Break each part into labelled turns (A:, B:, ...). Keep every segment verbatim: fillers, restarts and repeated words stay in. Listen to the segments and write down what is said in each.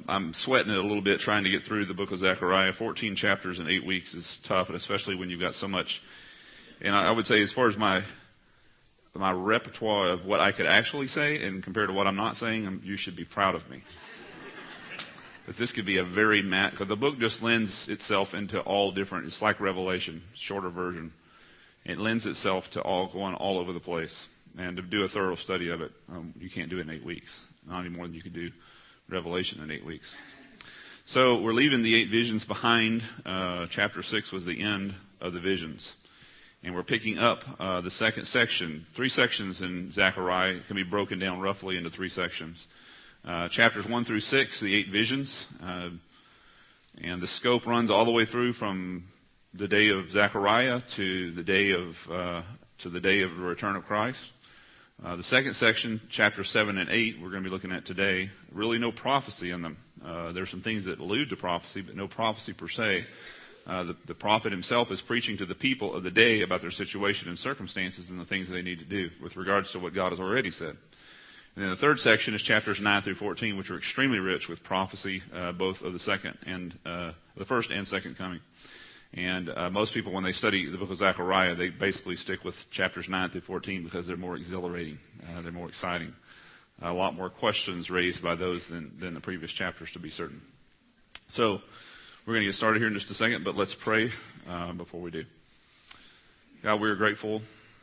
A: I'm sweating it a little bit trying to get through the book of Zechariah. fourteen chapters in eight weeks is tough, and especially when you've got so much. And I, I would say, as far as my my repertoire of what I could actually say, and compared to what I'm not saying, I'm, you should be proud of me. Because this could be a very mat. Because the book just lends itself into all different. It's like Revelation, shorter version. It lends itself to all going all over the place. And to do a thorough study of it, um, you can't do it in eight weeks. Not any more than you could do Revelation in eight weeks. So we're leaving the eight visions behind. Uh, chapter six was the end of the visions. And we're picking up uh, the second section. Three sections in Zechariah can be broken down roughly into three sections. Uh, chapters one through six, the eight visions. Uh, and the scope runs all the way through from the day of Zechariah to the day of uh, to the day of the return of Christ. Uh, the second section, chapters seven and eight, we're going to be looking at today. Really no prophecy in them. Uh, there's some things that allude to prophecy, but no prophecy per se. Uh, the, the prophet himself is preaching to the people of the day about their situation and circumstances and the things that they need to do with regards to what God has already said. And then the third section is chapters nine through fourteen, which are extremely rich with prophecy, uh, both of the second and uh, the first and second coming. And uh, most people, when they study the book of Zechariah, they basically stick with chapters nine through fourteen because they're more exhilarating, uh, they're more exciting. A lot more questions raised by those than, than the previous chapters, to be certain. So we're going to get started here in just a second, but let's pray uh, before we do. God, we are grateful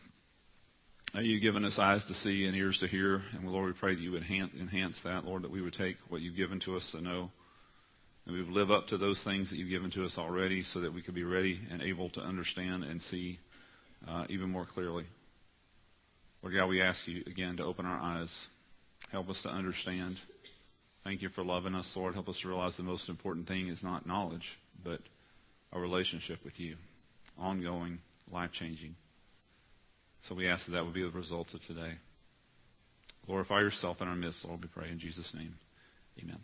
A: that you've given us eyes to see and ears to hear. And Lord, we pray that you would enhance, enhance that, Lord, that we would take what you've given to us to know, and we would live up to those things that you've given to us already so that we could be ready and able to understand and see uh, even more clearly. Lord God, we ask you again to open our eyes. Help us to understand. Thank you for loving us, Lord. Help us to realize the most important thing is not knowledge, but a relationship with you. Ongoing, life-changing. So we ask that that would be the result of today. Glorify yourself in our midst, Lord, we pray in Jesus' name. Amen.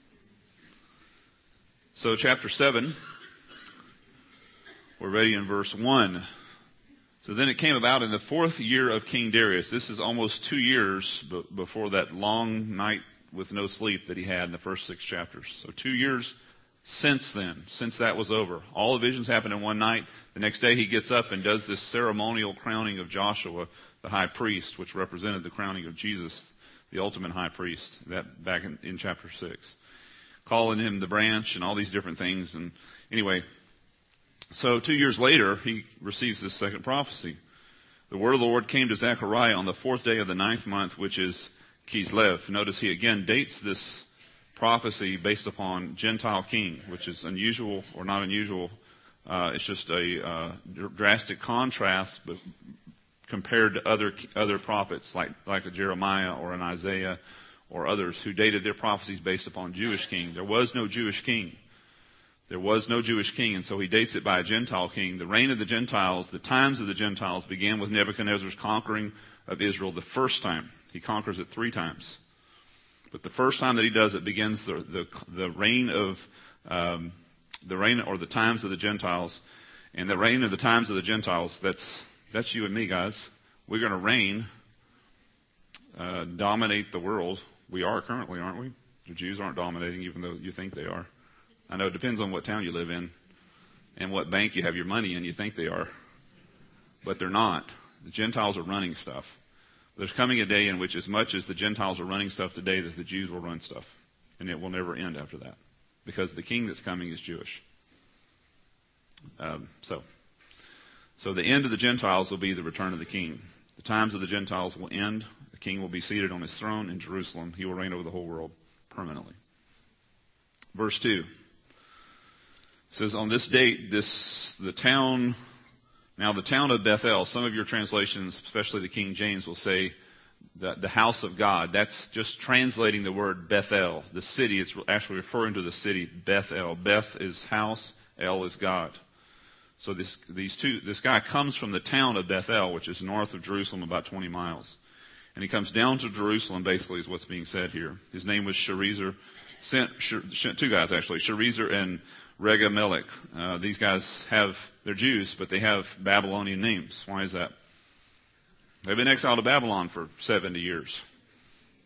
A: So chapter seven, we're ready in verse one. So then it came about in the fourth year of King Darius. This is almost two years b- before that long night with no sleep that he had in the first six chapters. So two years since then, since that was over. All the visions happened in one night. The next day he gets up and does this ceremonial crowning of Joshua, the high priest, which represented the crowning of Jesus, the ultimate high priest, that back in, in chapter six. Calling him the branch and all these different things. And anyway, so two years later, he receives this second prophecy. The word of the Lord came to Zechariah on the fourth day of the ninth month, which is Kislev. Notice he again dates this prophecy based upon Gentile king, which is unusual or not unusual. Uh, it's just a uh, drastic contrast but compared to other other prophets like, like a Jeremiah or an Isaiah or others who dated their prophecies based upon Jewish king. There was no Jewish king. There was no Jewish king, and so he dates it by a Gentile king. The reign of the Gentiles, the times of the Gentiles, began with Nebuchadnezzar's conquering of Israel the first time. He conquers it three times. But the first time that he does it begins the the, the reign of um, the reign or the times of the Gentiles, and the reign of the times of the Gentiles. That's that's you and me, guys. We're going to reign, uh, dominate the world. We are currently, aren't we? The Jews aren't dominating, even though you think they are. I know it depends on what town you live in and what bank you have your money in. You think they are, but they're not. The Gentiles are running stuff. There's coming a day in which as much as the Gentiles are running stuff today, that the Jews will run stuff. And it will never end after that. Because the king that's coming is Jewish. Um, so, so the end of the Gentiles will be the return of the king. The times of the Gentiles will end. The king will be seated on his throne in Jerusalem. He will reign over the whole world permanently. Verse two. It says, on this date, this the town... Now, the town of Bethel, some of your translations, especially the King James, will say the, the house of God. That's just translating the word Bethel. The city, it's actually referring to the city Bethel. Beth is house, El is God. So this these two, this guy comes from the town of Bethel, which is north of Jerusalem, about twenty miles. And he comes down to Jerusalem, basically, is what's being said here. His name was Sherezer. Sent, two guys, actually, Sherezer and Regamelech. Uh, these guys have, they're Jews, but they have Babylonian names. Why is that? They've been exiled to Babylon for seventy years.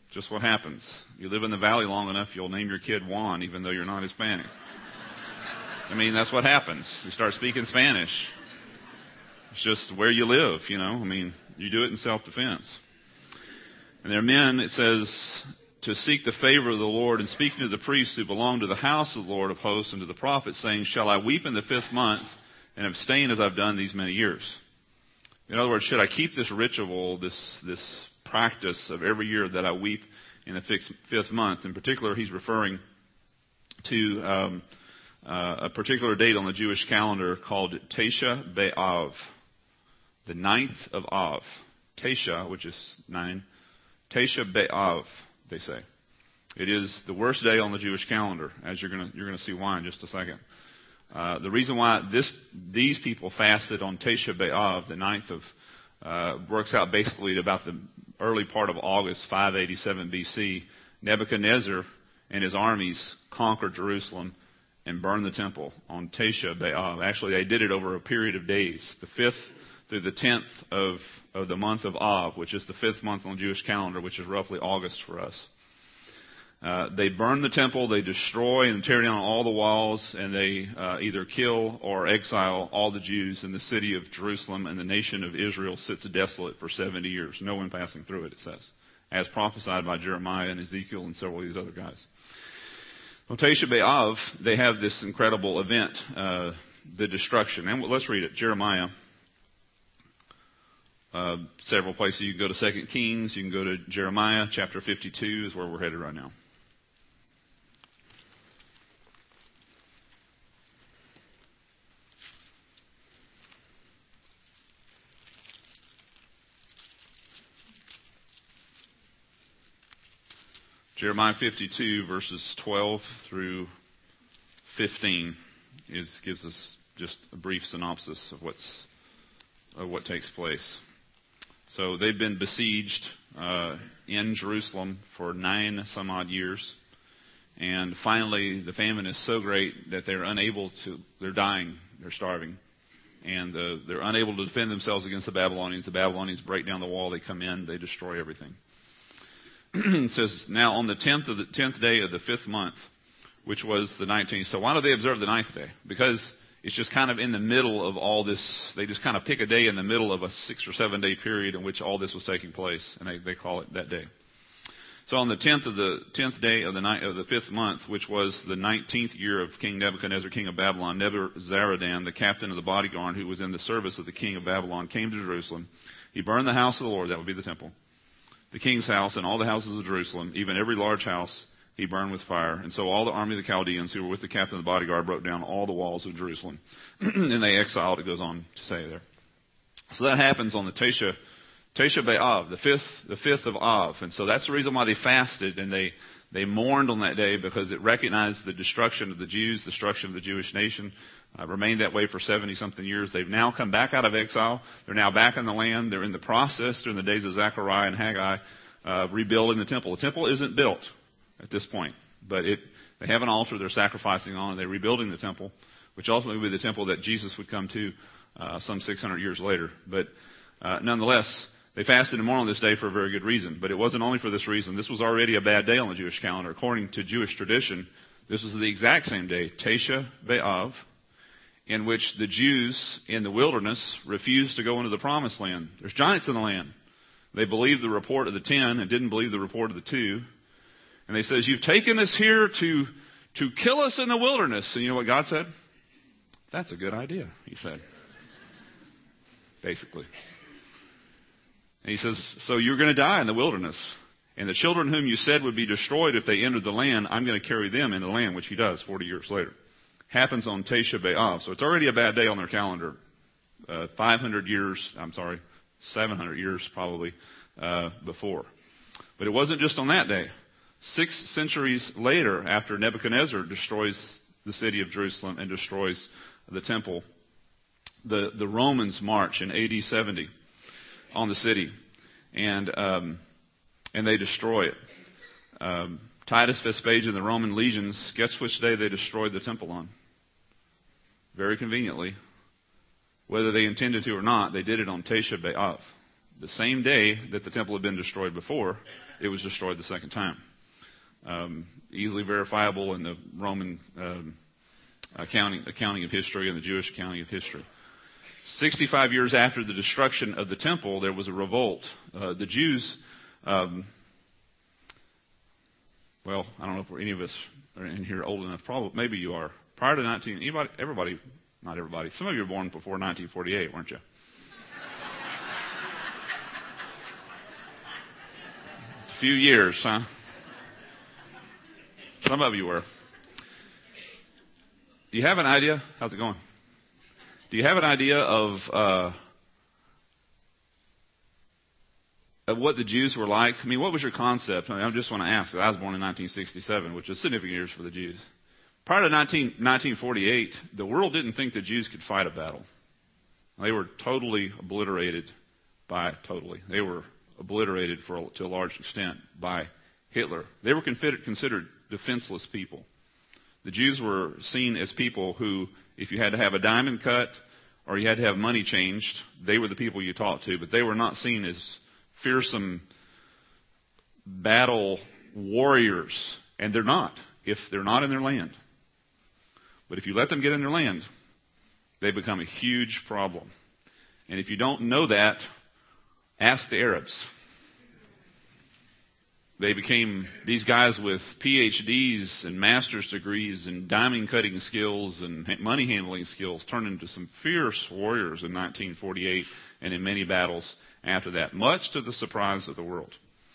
A: just what happens. You live in the valley long enough, you'll name your kid Juan, even though you're not Hispanic. I mean, that's what happens. You start speaking Spanish. It's just where you live, you know. I mean, you do it in self-defense. And there are men, it says, to seek the favor of the Lord, and speaking to the priests who belong to the house of the Lord of hosts and to the prophets, saying, shall I weep in the fifth month and abstain as I've done these many years? In other words, should I keep this ritual, this this practice of every year that I weep in the fifth, fifth month? In particular, he's referring to um, uh, a particular date on the Jewish calendar called Tisha B'Av, the ninth of Av. Tisha, which is nine. Tisha B'Av, they say. It is the worst day on the Jewish calendar, as you're going you're going to see why in just a second. Uh, the reason why this these people fasted on Tisha B'Av, the ninth of, uh, works out basically at about the early part of August, five eighty-seven B C. Nebuchadnezzar and his armies conquered Jerusalem and burned the temple on Tisha B'Av. Actually, they did it over a period of days, the fifth through the tenth of, of the month of Av, which is the fifth month on the Jewish calendar, which is roughly August for us. Uh, they burn the temple, they destroy and tear down all the walls, and they uh, either kill or exile all the Jews in the city of Jerusalem, and the nation of Israel sits desolate for seventy years. No one passing through it, it says, as prophesied by Jeremiah and Ezekiel and several of these other guys. On Tisha B'Av, they have this incredible event, uh, the destruction. And let's read it. Jeremiah. Uh, several places. You can go to Second Kings. You can go to Jeremiah. Chapter fifty-two is where we're headed right now. Jeremiah fifty-two, verses twelve through fifteen, is, gives us just a brief synopsis of what's of what takes place. So they've been besieged uh, in Jerusalem for nine some odd years, and finally the famine is so great that they're unable to. They're dying. They're starving, and uh, they're unable to defend themselves against the Babylonians. The Babylonians break down the wall. They come in. They destroy everything. It says, now on the tenth of the tenth day of the fifth month, which was the nineteenth. So why do they observe the ninth day? Because it's just kind of in the middle of all this. They just kind of pick a day in the middle of a six or seven day period in which all this was taking place, and they, they call it that day. So on the tenth of the tenth day of the ni- of the fifth month, which was the nineteenth year of King Nebuchadnezzar, king of Babylon, Nebuzaradan, the captain of the bodyguard who was in the service of the king of Babylon, came to Jerusalem. He burned the house of the Lord, that would be the temple, the king's house, and all the houses of Jerusalem, even every large house he burned with fire. And so all the army of the Chaldeans who were with the captain of the bodyguard broke down all the walls of Jerusalem. And they exiled, it goes on to say there. So that happens on the Tisha, Tisha B'Av, the fifth, the fifth of Av. And so that's the reason why they fasted and they, they mourned on that day, because it recognized the destruction of the Jews, the destruction of the Jewish nation. Uh, remained that way for seventy-something years. They've now come back out of exile. They're now back in the land. They're in the process during the days of Zechariah and Haggai uh, rebuilding the temple. The temple isn't built at this point, but it they have an altar they're sacrificing on, and they're rebuilding the temple, which ultimately will be the temple that Jesus would come to uh, some six hundred years later. But uh, nonetheless, they fasted and mourned on this day for a very good reason. But it wasn't only for this reason. This was already a bad day on the Jewish calendar. According to Jewish tradition, this was the exact same day, Tisha B'Av, in which the Jews in the wilderness refused to go into the promised land. There's giants in the land. They believed the report of the ten and didn't believe the report of the two. And they says, you've taken us here to, to kill us in the wilderness. And you know what God said? That's a good idea, he said. Basically. And he says, so you're going to die in the wilderness. And the children whom you said would be destroyed if they entered the land, I'm going to carry them in the land, which he does forty years later. Happens on Tisha B'Av. So it's already a bad day on their calendar. Uh, five hundred years, I'm sorry, seven hundred years probably uh, before. But it wasn't just on that day. Six centuries later, after Nebuchadnezzar destroys the city of Jerusalem and destroys the temple, the, the Romans march in A D seventy on the city, and um, and they destroy it. Um, Titus Vespasian, the Roman legions, guess which day they destroyed the temple on? Very conveniently, whether they intended to or not, they did it on Tisha B'Av, the same day that the temple had been destroyed before, it was destroyed the second time. Um, easily verifiable in the Roman um, accounting, accounting of history and the Jewish accounting of history. sixty-five years after the destruction of the temple, there was a revolt. Uh, the Jews, um, well, I don't know if any of us are in here old enough. Probably, maybe you are. Prior to nineteen, anybody, everybody, not everybody. Some of you were born before nineteen forty-eight, weren't you? It's a few years, huh? Some of you were. Do you have an idea? How's it going? Do you have an idea of uh, of what the Jews were like? I mean, what was your concept? I, mean, I just want to ask. I was born in nineteen sixty-seven, which is significant years for the Jews. Prior to nineteen forty-eight, the world didn't think the Jews could fight a battle. They were totally obliterated by totally. They were obliterated for to a large extent by Hitler. They were considered defenseless people. The Jews were seen as people who, if you had to have a diamond cut or you had to have money changed, they were the people you talked to. But they were not seen as fearsome battle warriors. And they're not, if they're not in their land. But if you let them get in their land, they become a huge problem. And if you don't know that, ask the Arabs. They became these guys with P H Ds and master's degrees and diamond cutting skills and money handling skills turned into some fierce warriors in nineteen forty-eight and in many battles after that, much to the surprise of the world.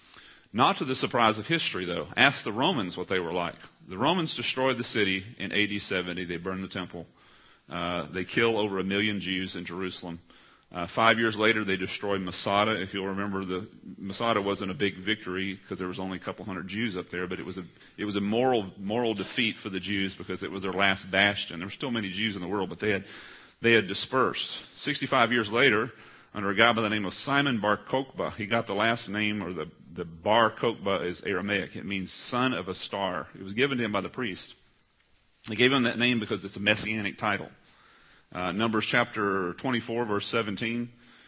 A: Not to the surprise of history, though. Ask the Romans what they were like. The Romans destroyed the city in A D seventy. They burned the temple. Uh, they kill over a million Jews in Jerusalem. Uh, five years later, they destroyed Masada. If you'll remember, the Masada wasn't a big victory because there was only a couple hundred Jews up there, but it was a it was a moral moral defeat for the Jews because it was their last bastion. There were still many Jews in the world, but they had they had dispersed. Sixty-five years later, under a guy by the name of Simon Bar Kokhba, he got the last name, or the the Bar Kokhba is Aramaic. It means son of a star. It was given to him by the priest. They gave him that name because it's a messianic title. Uh, Numbers chapter twenty-four, verse seventeen.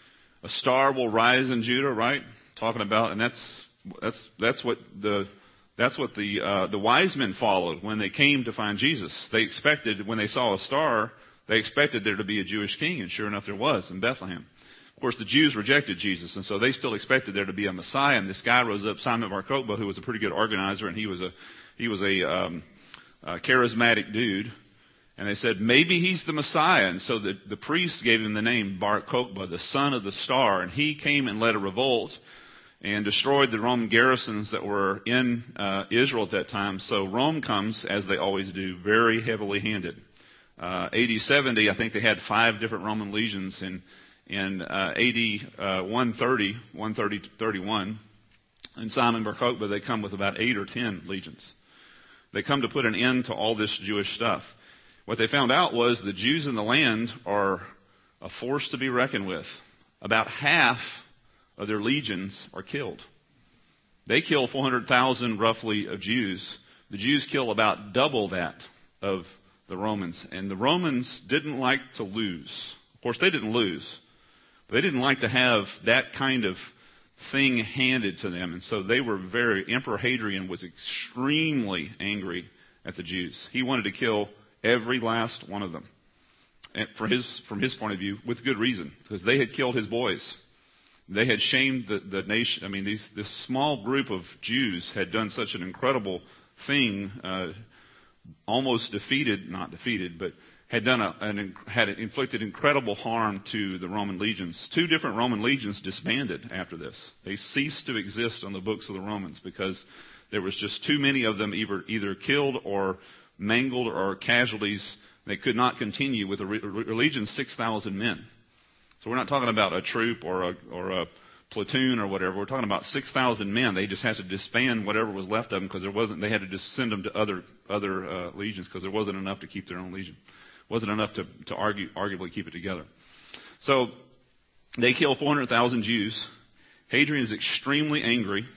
A: A star will rise in Judah, right? Talking about, and that's that's that's what the that's what the uh, the wise men followed when they came to find Jesus. They expected, when they saw a star, they expected there to be a Jewish king, and sure enough, there was in Bethlehem. Of course, the Jews rejected Jesus, and so they still expected there to be a Messiah. And this guy rose up, Simon Bar Kokhba, who was a pretty good organizer, and he was a he was a, um, a charismatic dude. And they said, maybe he's the Messiah. And so the, the priests gave him the name Bar Kokhba, the son of the star. And he came and led a revolt and destroyed the Roman garrisons that were in uh, Israel at that time. So Rome comes, as they always do, very heavily handed. Uh, A D seventy, I think they had five different Roman legions. In, in uh, A D uh, one thirty, one thirty to thirty-one, in Simon Bar Kokhba, they come with about eight or ten legions. They come to put an end to all this Jewish stuff. What they found out was the Jews in the land are a force to be reckoned with. About half of their legions are killed. They kill four hundred thousand roughly of Jews. The Jews kill about double that of the Romans. And the Romans didn't like to lose. Of course, they didn't lose. But they didn't like to have that kind of thing handed to them. And so they were very, Emperor Hadrian was extremely angry at the Jews. He wanted to kill every last one of them. And for his, from his point of view, with good reason, because they had killed his boys. They had shamed the, the nation. I mean, these, this small group of Jews had done such an incredible thing, uh, almost defeated, not defeated, but had done a, an, had inflicted incredible harm to the Roman legions. Two different Roman legions disbanded after this. They ceased to exist on the books of the Romans because there was just too many of them either, either killed or mangled or casualties. They could not continue with a legion six thousand men. So we're not talking about a troop or a, or a platoon or whatever. We're talking about six thousand men. They just had to disband whatever was left of them because there wasn't. They had to just send them to other other uh, legions because there wasn't enough to keep their own legion. Wasn't enough to to argue, arguably keep it together. So they kill four hundred thousand Jews. Hadrian is extremely angry.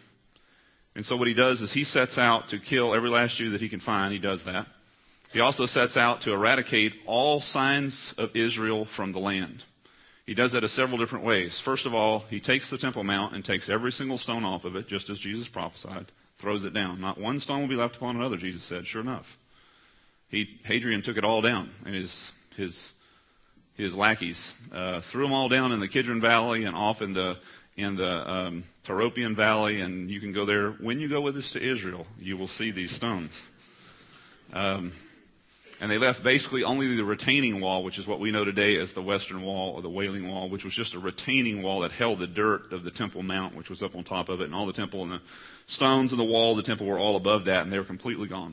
A: And so what he does is he sets out to kill every last Jew that he can find. He does that. He also sets out to eradicate all signs of Israel from the land. He does that in several different ways. First of all, he takes the Temple Mount and takes every single stone off of it, just as Jesus prophesied, throws it down. Not one stone will be left upon another, Jesus said. Sure enough. He, Hadrian took it all down, and his his his lackeys uh, threw them all down in the Kidron Valley and off in the in the um, Taropian Valley, and you can go there. When you go with us to Israel, you will see these stones. Um, and they left basically only the retaining wall, which is what we know today as the Western Wall or the Wailing Wall, which was just a retaining wall that held the dirt of the Temple Mount, which was up on top of it, and all the temple and the stones and the wall of the temple were all above that, and they were completely gone.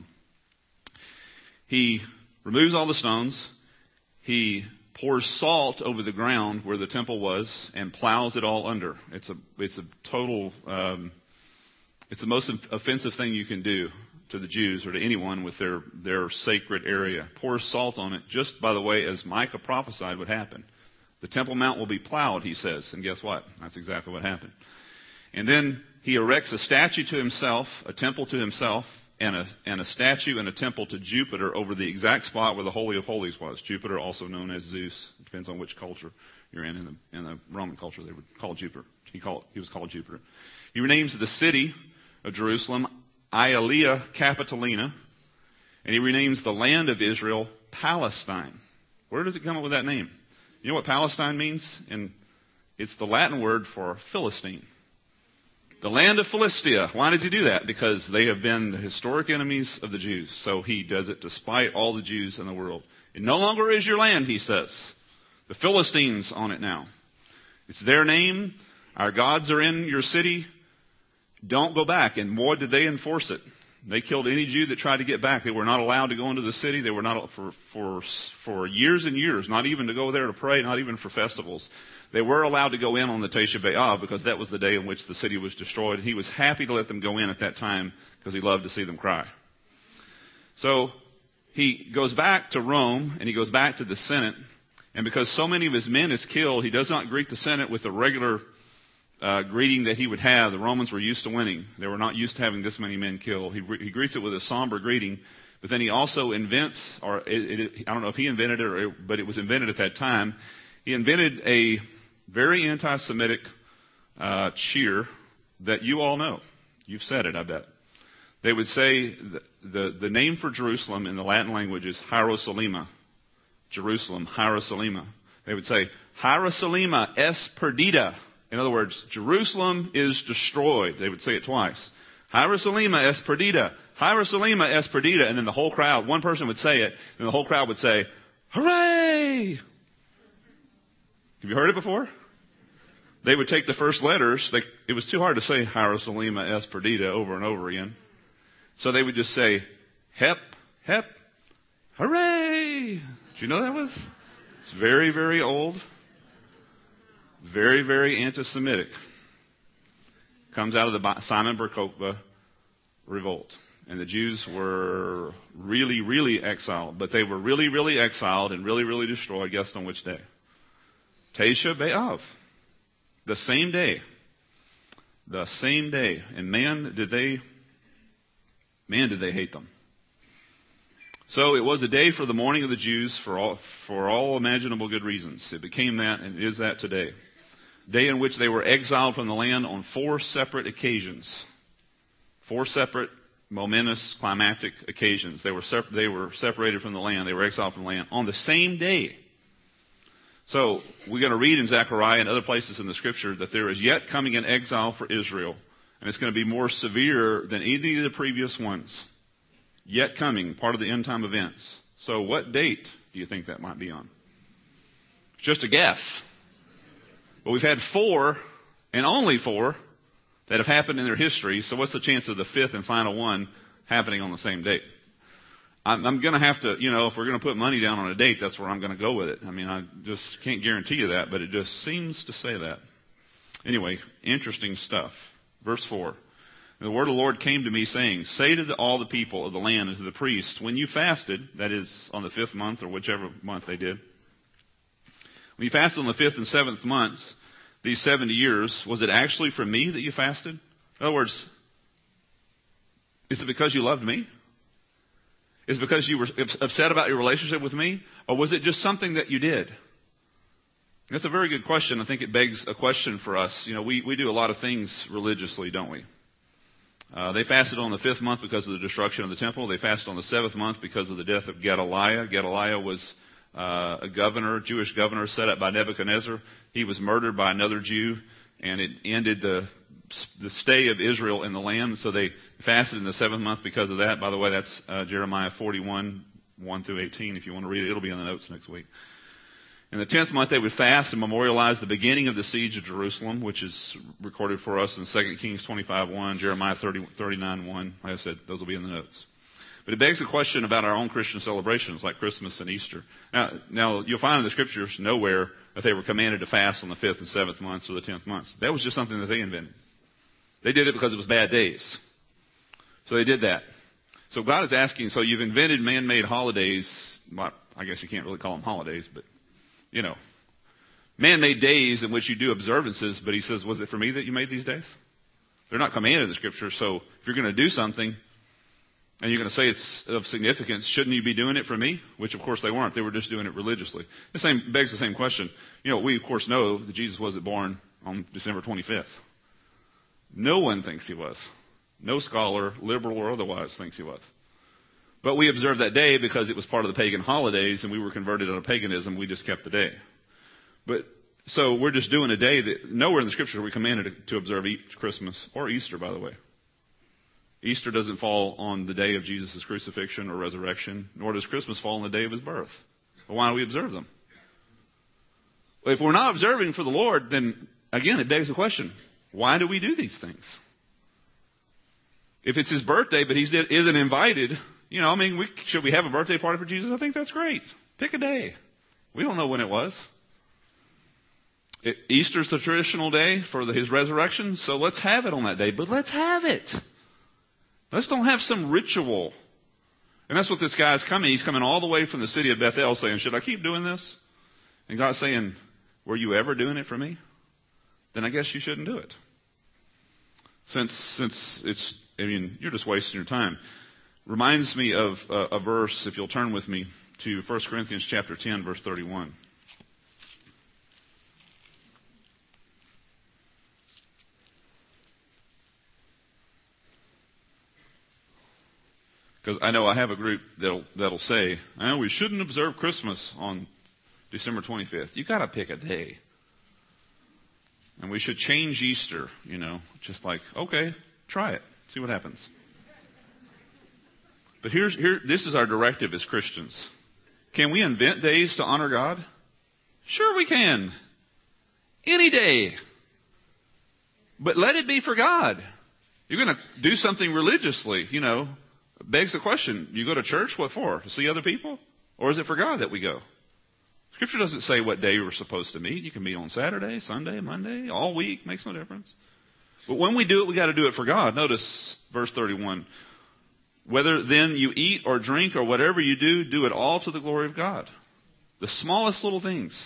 A: He removes all the stones. He pours salt over the ground where the temple was and plows it all under. It's a it's a total um, it's the most offensive thing you can do to the Jews or to anyone with their their sacred area. Pours salt on it, just by the way, as Micah prophesied would happen. The Temple Mount will be plowed, he says, and guess what? That's exactly what happened. And then he erects a statue to himself, a temple to himself, and a, and a statue and a temple to Jupiter over the exact spot where the Holy of Holies was. Jupiter, also known as Zeus. It depends on which culture you're in. In the, in the Roman culture, they would call Jupiter. He, called, he was called Jupiter. He renames the city of Jerusalem Aelia Capitolina, and he renames the land of Israel Palestine. Where does it come up with that name? You know what Palestine means? And it's the Latin word for Philistine. The land of Philistia. Why does he do that? Because they have been the historic enemies of the Jews. So he does it to spite all the Jews in the world. It no longer is your land, he says. The Philistines on it now. It's their name. Our gods are in your city. Don't go back. And boy, did they enforce it. They killed any Jew that tried to get back. They were not allowed to go into the city. They were not for for for years and years, not even to go there to pray, not even for festivals. They were allowed to go in on the Tisha B'Av because that was the day in which the city was destroyed. He was happy to let them go in at that time because he loved to see them cry. So he goes back to Rome and he goes back to the Senate. And because so many of his men is killed, he does not greet the Senate with the regular uh, greeting that he would have. The Romans were used to winning. They were not used to having this many men killed. He, he greets it with a somber greeting. But then he also invents, or it, it, I don't know if he invented it, or, but it was invented at that time. He invented a very anti-Semitic uh, cheer that you all know. You've said it, I bet. They would say the, the, the name for Jerusalem in the Latin language is Hierosolima. Jerusalem, Hierosolima. They would say, Hierosolima es perdida. In other words, Jerusalem is destroyed. They would say it twice. Hierosolima es perdida. Hierosolima es perdida. And then the whole crowd, one person would say it, and the whole crowd would say, hooray! Have you heard it before? They would take the first letters. They, it was too hard to say Hierosolima es perdida over and over again. So they would just say, hep, hep, hooray! Did you know that was? It's very, very old. Very, very anti-Semitic. Comes out of the Simon Bar Kokhba revolt. And the Jews were really, really exiled. But they were really, really exiled and really, really destroyed. Guess on which day? Tisha B'Av. The same day. The same day. And man, did they, man, did they hate them. So it was a day for the mourning of the Jews for all, for all imaginable good reasons. It became that, and it is that today. Day in which they were exiled from the land on four separate occasions. Four separate, momentous, climactic occasions. They were, sep- they were separated from the land. They were exiled from the land on the same day. So we're going to read in Zechariah and other places in the Scripture that there is yet coming an exile for Israel. And it's going to be more severe than any of the previous ones. Yet coming, part of the end time events. So what date do you think that might be on? It's just a guess. But we've had four, and only four, that have happened in their history. So what's the chance of the fifth and final one happening on the same date? I'm, I'm going to have to, you know, if we're going to put money down on a date, that's where I'm going to go with it. I mean, I just can't guarantee you that, but it just seems to say that. Anyway, interesting stuff. Verse four. The word of the Lord came to me saying, say to the, all the people of the land and to the priests, when you fasted, that is on the fifth month or whichever month they did, when you fasted on the fifth and seventh months, these seventy years, was it actually for me that you fasted? In other words, is it because you loved me? Is it because you were upset about your relationship with me? Or was it just something that you did? That's a very good question. I think it begs a question for us. You know, we, we do a lot of things religiously, don't we? Uh, they fasted on the fifth month because of the destruction of the temple. They fasted on the seventh month because of the death of Gedaliah. Gedaliah was uh, a governor, Jewish governor set up by Nebuchadnezzar. He was murdered by another Jew, and it ended the the stay of Israel in the land. So they fasted in the seventh month because of that. By the way, that's uh, Jeremiah forty-one, one through eighteen. If you want to read it, it'll be in the notes next week. In the tenth month, they would fast and memorialize the beginning of the siege of Jerusalem, which is recorded for us in Second Kings twenty-five, one, Jeremiah thirty, thirty-nine, one. Like I said, those will be in the notes. But it begs a question about our own Christian celebrations like Christmas and Easter. Now, now you'll find in the scriptures nowhere that they were commanded to fast on the fifth and seventh months or the tenth months. That was just something that they invented. They did it because it was bad days. So they did that. So God is asking, so you've invented man-made holidays. Well, I guess you can't really call them holidays, but you know, man-made days in which you do observances, but he says, was it for me that you made these days? They're not commanded in the scripture, so if you're going to do something and you're going to say it's of significance, shouldn't you be doing it for me? Which, of course, they weren't. They were just doing it religiously. The same begs the same question. You know, we, of course, know that Jesus wasn't born on December twenty-fifth. No one thinks he was. No scholar, liberal or otherwise, thinks he was. But we observed that day because it was part of the pagan holidays and we were converted out of paganism. We just kept the day. But so we're just doing a day that nowhere in the scripture are we commanded to observe Christmas or Easter, by the way. Easter doesn't fall on the day of Jesus' crucifixion or resurrection, nor does Christmas fall on the day of his birth. Well, why do we observe them? Well, if we're not observing for the Lord, then again, it begs the question, why do we do these things? If it's his birthday, but he isn't invited, you know, I mean, we, should we have a birthday party for Jesus? I think that's great. Pick a day. We don't know when it was. It, Easter's the traditional day for the, his resurrection, so let's have it on that day. But let's have it. Let's don't have some ritual. And that's what this guy's coming. He's coming all the way from the city of Bethel saying, should I keep doing this? And God's saying, were you ever doing it for me? Then I guess you shouldn't do it. Since, since it's, I mean, you're just wasting your time. Reminds me of a, a verse, if you'll turn with me to First Corinthians chapter ten, verse thirty-one. Because I know I have a group that'll, that'll say, I know we shouldn't observe Christmas on December twenty-fifth. You've got to pick a day. And we should change Easter, you know, just like, okay, try it. See what happens. But here's here. This is our directive as Christians. Can we invent days to honor God? Sure we can. Any day. But let it be for God. You're going to do something religiously, you know. Begs the question, you go to church, what for? To see other people? Or is it for God that we go? Scripture doesn't say what day we're supposed to meet. You can meet on Saturday, Sunday, Monday, all week. Makes no difference. But when we do it, we got to do it for God. Notice verse thirty-one. Whether then you eat or drink or whatever you do, do it all to the glory of God. The smallest little things.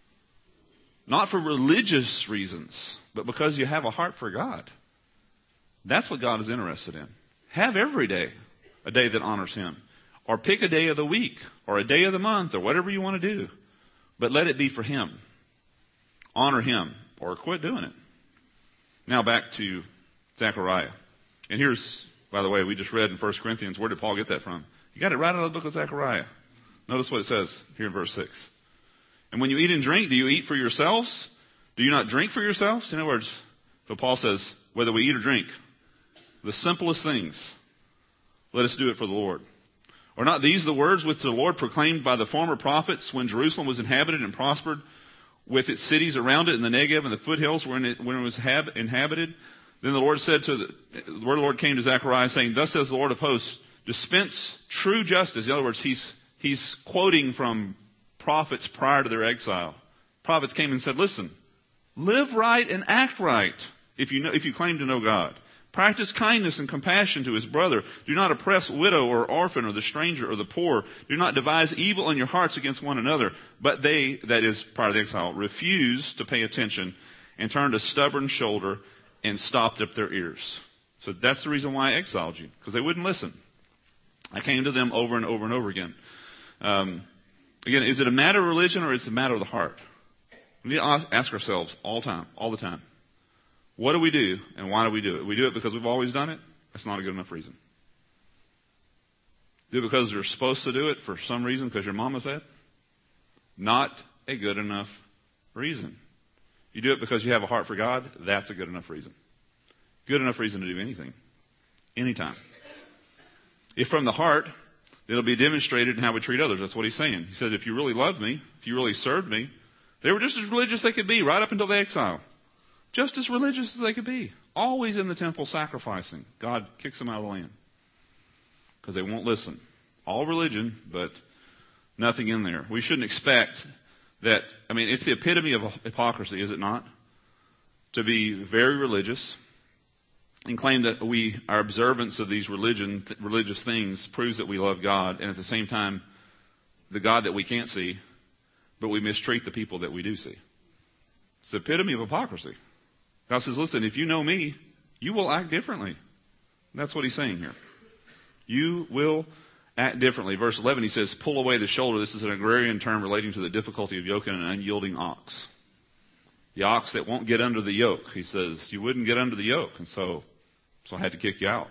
A: Not for religious reasons, but because you have a heart for God. That's what God is interested in. Have every day a day that honors Him. Or pick a day of the week or a day of the month or whatever you want to do. But let it be for Him. Honor Him or quit doing it. Now back to Zechariah. And here's, by the way, we just read in First Corinthians. Where did Paul get that from? He got it right out of the book of Zechariah. Notice what it says here in verse six. And when you eat and drink, do you eat for yourselves? Do you not drink for yourselves? In other words, so Paul says, whether we eat or drink, the simplest things, let us do it for the Lord. Are not these the words which the Lord proclaimed by the former prophets when Jerusalem was inhabited and prospered with its cities around it in the Negev and the foothills when it, when it was hab- inhabited? Then the Lord said to the, the word of the Lord came to Zechariah saying, thus says the Lord of hosts, dispense true justice. In other words, he's, he's quoting from prophets prior to their exile. Prophets came and said, listen, live right and act right if you know, if you claim to know God. Practice kindness and compassion to his brother. Do not oppress widow or orphan or the stranger or the poor. Do not devise evil in your hearts against one another. But they, that is prior to the exile, refused to pay attention and turned a stubborn shoulder and stopped up their ears. So that's the reason why I exiled you, because they wouldn't listen. I came to them over and over and over again. Um, again, is it a matter of religion or is it a matter of the heart? We need to ask ourselves all the time, all the time, what do we do and why do we do it? We do it because we've always done it? That's not a good enough reason. Do it because you're supposed to do it for some reason because your mama said? Not a good enough reason. You do it because you have a heart for God? That's a good enough reason. Good enough reason to do anything. Anytime. If from the heart, it'll be demonstrated in how we treat others. That's what he's saying. He said, if you really loved me, if you really served me, they were just as religious as they could be right up until the exile. Just as religious as they could be. Always in the temple sacrificing. God kicks them out of the land. Because they won't listen. All religion, but nothing in there. We shouldn't expect that, I mean, it's the epitome of hypocrisy, is it not? To be very religious and claim that we, our observance of these religion, religious things proves that we love God, and at the same time, the God that we can't see, but we mistreat the people that we do see. It's the epitome of hypocrisy. God says, listen, if you know me, you will act differently. That's what he's saying here. You will act differently. Verse eleven, he says, pull away the shoulder. This is an agrarian term relating to the difficulty of yoking an unyielding ox. The ox that won't get under the yoke. He says, you wouldn't get under the yoke, and so, so I had to kick you out.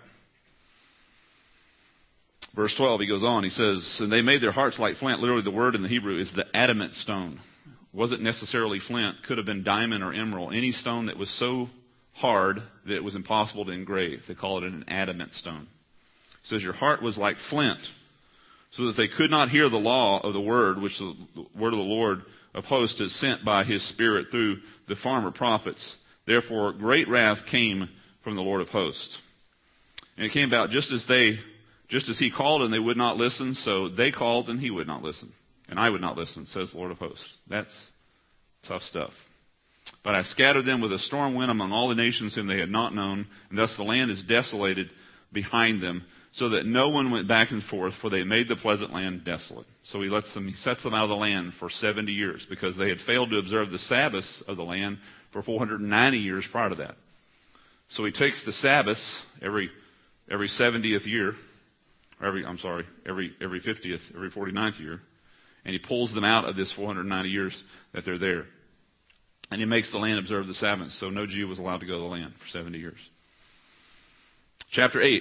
A: Verse twelve, he goes on. He says, and they made their hearts like flint. Literally, the word in the Hebrew is the adamant stone. Wasn't necessarily flint. Could have been diamond or emerald. Any stone that was so hard that it was impossible to engrave. They call it an adamant stone. It says, your heart was like flint, so that they could not hear the law of the word, which the word of the Lord of hosts is sent by his Spirit through the former prophets. Therefore, great wrath came from the Lord of hosts. And it came about just as they, just as he called and they would not listen, so they called and he would not listen. And I would not listen, says the Lord of hosts. That's tough stuff. But I scattered them with a storm wind among all the nations whom they had not known, and thus the land is desolated behind them, so that no one went back and forth, for they made the pleasant land desolate. So he lets them, he sets them out of the land for seventy years, because they had failed to observe the Sabbaths of the land for four hundred ninety years prior to that. So he takes the Sabbaths every every seventieth year, or every I'm sorry, every every fiftieth, every forty-ninth year, and he pulls them out of this four hundred ninety years that they're there. And he makes the land observe the Sabbath, so no Jew was allowed to go to the land for seventy years. Chapter eight.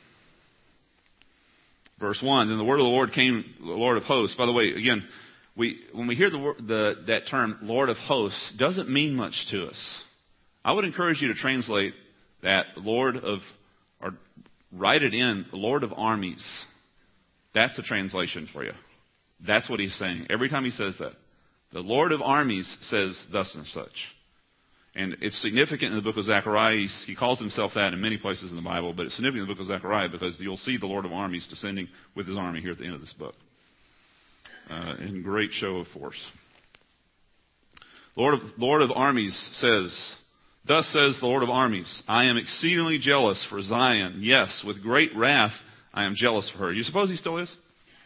A: Verse one, then the word of the Lord came, the Lord of hosts. By the way, again, we when we hear the, the that term, Lord of hosts, doesn't mean much to us. I would encourage you to translate that Lord of, or write it in, Lord of armies. That's a translation for you. That's what he's saying. Every time he says that. The Lord of armies says thus and such. And it's significant in the book of Zechariah. He's, he calls himself that in many places in the Bible, but it's significant in the book of Zechariah because you'll see the Lord of armies descending with his army here at the end of this book. Uh, in great show of force. Lord of, Lord of armies says, thus says the Lord of armies, I am exceedingly jealous for Zion. Yes, with great wrath I am jealous for her. You suppose he still is?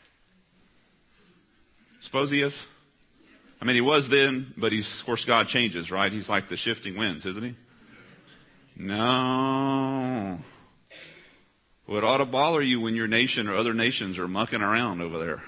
A: Suppose he is? I mean, he was then, but he's, of course, God changes, right? He's like the shifting winds, isn't he? No. What ought to bother you when your nation or other nations are mucking around over there?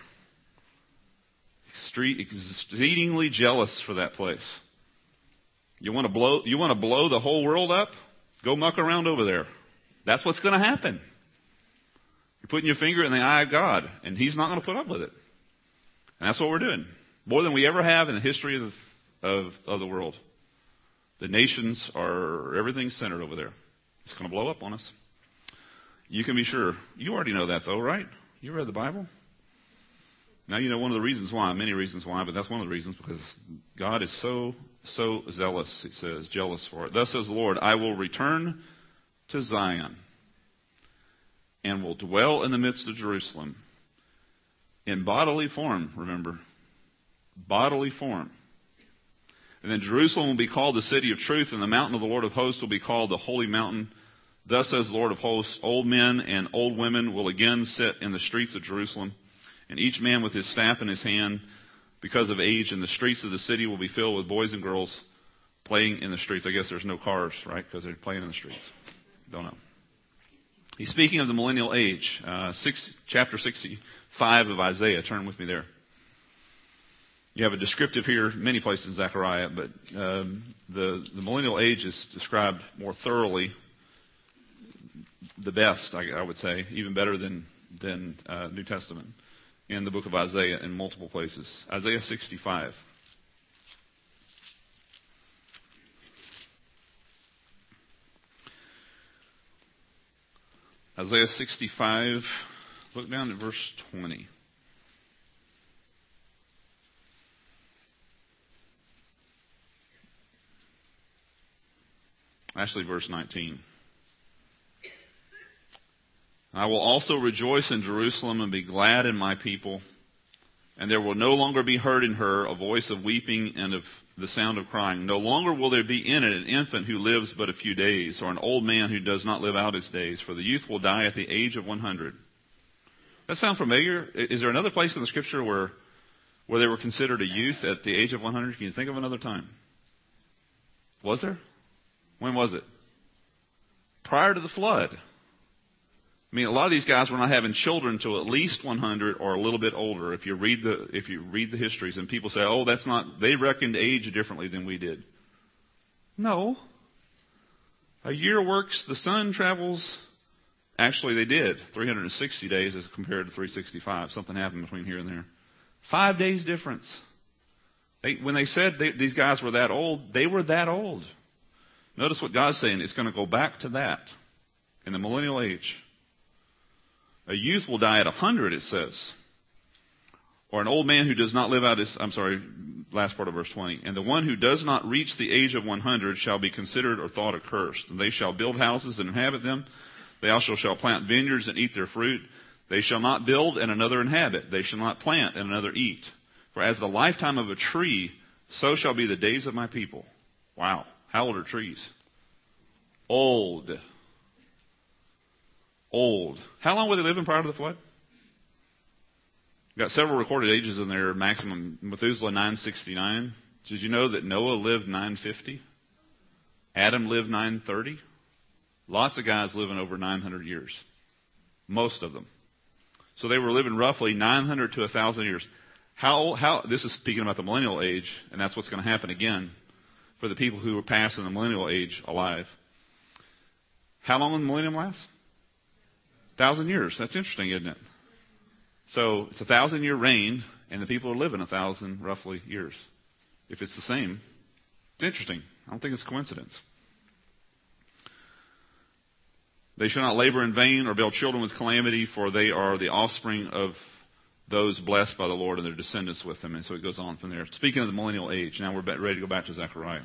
A: Exceedingly jealous for that place. You want to blow, you want to blow the whole world up? Go muck around over there. That's what's going to happen. You're putting your finger in the eye of God, and he's not going to put up with it. And that's what we're doing. More than we ever have in the history of, of, of the world. The nations are, everything's centered over there. It's going to blow up on us. You can be sure. You already know that though, right? You read the Bible? Now you know one of the reasons why, many reasons why, but that's one of the reasons because God is so, so zealous, it says, jealous for it. Thus says the Lord, I will return to Zion and will dwell in the midst of Jerusalem in bodily form, remember. Bodily form. And then Jerusalem will be called the city of truth, and the mountain of the Lord of hosts will be called the holy mountain. Thus says the Lord of hosts, old men and old women will again sit in the streets of Jerusalem, and each man with his staff in his hand because of age, and the streets of the city will be filled with boys and girls playing in the streets. I guess there's no cars, right, because they're playing in the streets. Don't know. He's speaking of the millennial age. Uh, six, chapter sixty-five of Isaiah. Turn with me there. you have a descriptive here, many places in Zechariah, but um, the, the millennial age is described more thoroughly, the best, I, I would say, even better than, than uh, New Testament, in the book of Isaiah in multiple places. Isaiah sixty-five. Isaiah sixty-five, look down at verse twenty. Actually, verse nineteen. I will also rejoice in Jerusalem and be glad in my people, and there will no longer be heard in her a voice of weeping and of the sound of crying. No longer will there be in it an infant who lives but a few days, or an old man who does not live out his days, for the youth will die at the age of one hundred. That sound familiar? Is there another place in the Scripture where, where they were considered a youth at the age of one hundred? Can you think of another time? Was there? When was it? Prior to the flood. I mean, a lot of these guys were not having children until at least one hundred or a little bit older. If you read the if you read the histories, and people say, "Oh, that's not," they reckoned age differently than we did. No. A year works. The sun travels. Actually, they did three hundred sixty days as compared to three hundred sixty-five. Something happened between here and there. Five days difference. They, when they said they, these guys were that old, they were that old. Notice what God's saying. It's going to go back to that in the millennial age. A youth will die at a hundred, it says. Or an old man who does not live out his, I'm sorry, last part of verse twenty. And the one who does not reach the age of one hundred shall be considered or thought accursed. And they shall build houses and inhabit them. They also shall plant vineyards and eat their fruit. They shall not build and another inhabit. They shall not plant and another eat. For as the lifetime of a tree, so shall be the days of my people. Wow. How old are trees? Old. Old. How long were they living prior to the flood? You've got several recorded ages in there. Maximum Methuselah nine sixty-nine. Did you know that Noah lived nine fifty? Adam lived nine thirty. Lots of guys living over nine hundred years. Most of them. So they were living roughly nine hundred to one thousand years. How, how, this is speaking about the millennial age, and that's what's going to happen again for the people who were passing the millennial age alive. How long will the millennium last? Thousand years. That's interesting, isn't it? So it's a thousand year reign, and the people are living a thousand roughly years. If it's the same, it's interesting. I don't think it's a coincidence. They shall not labor in vain or build children with calamity, for they are the offspring of those blessed by the Lord and their descendants with them. And so it goes on from there. Speaking of the millennial age, now we're ready to go back to Zechariah.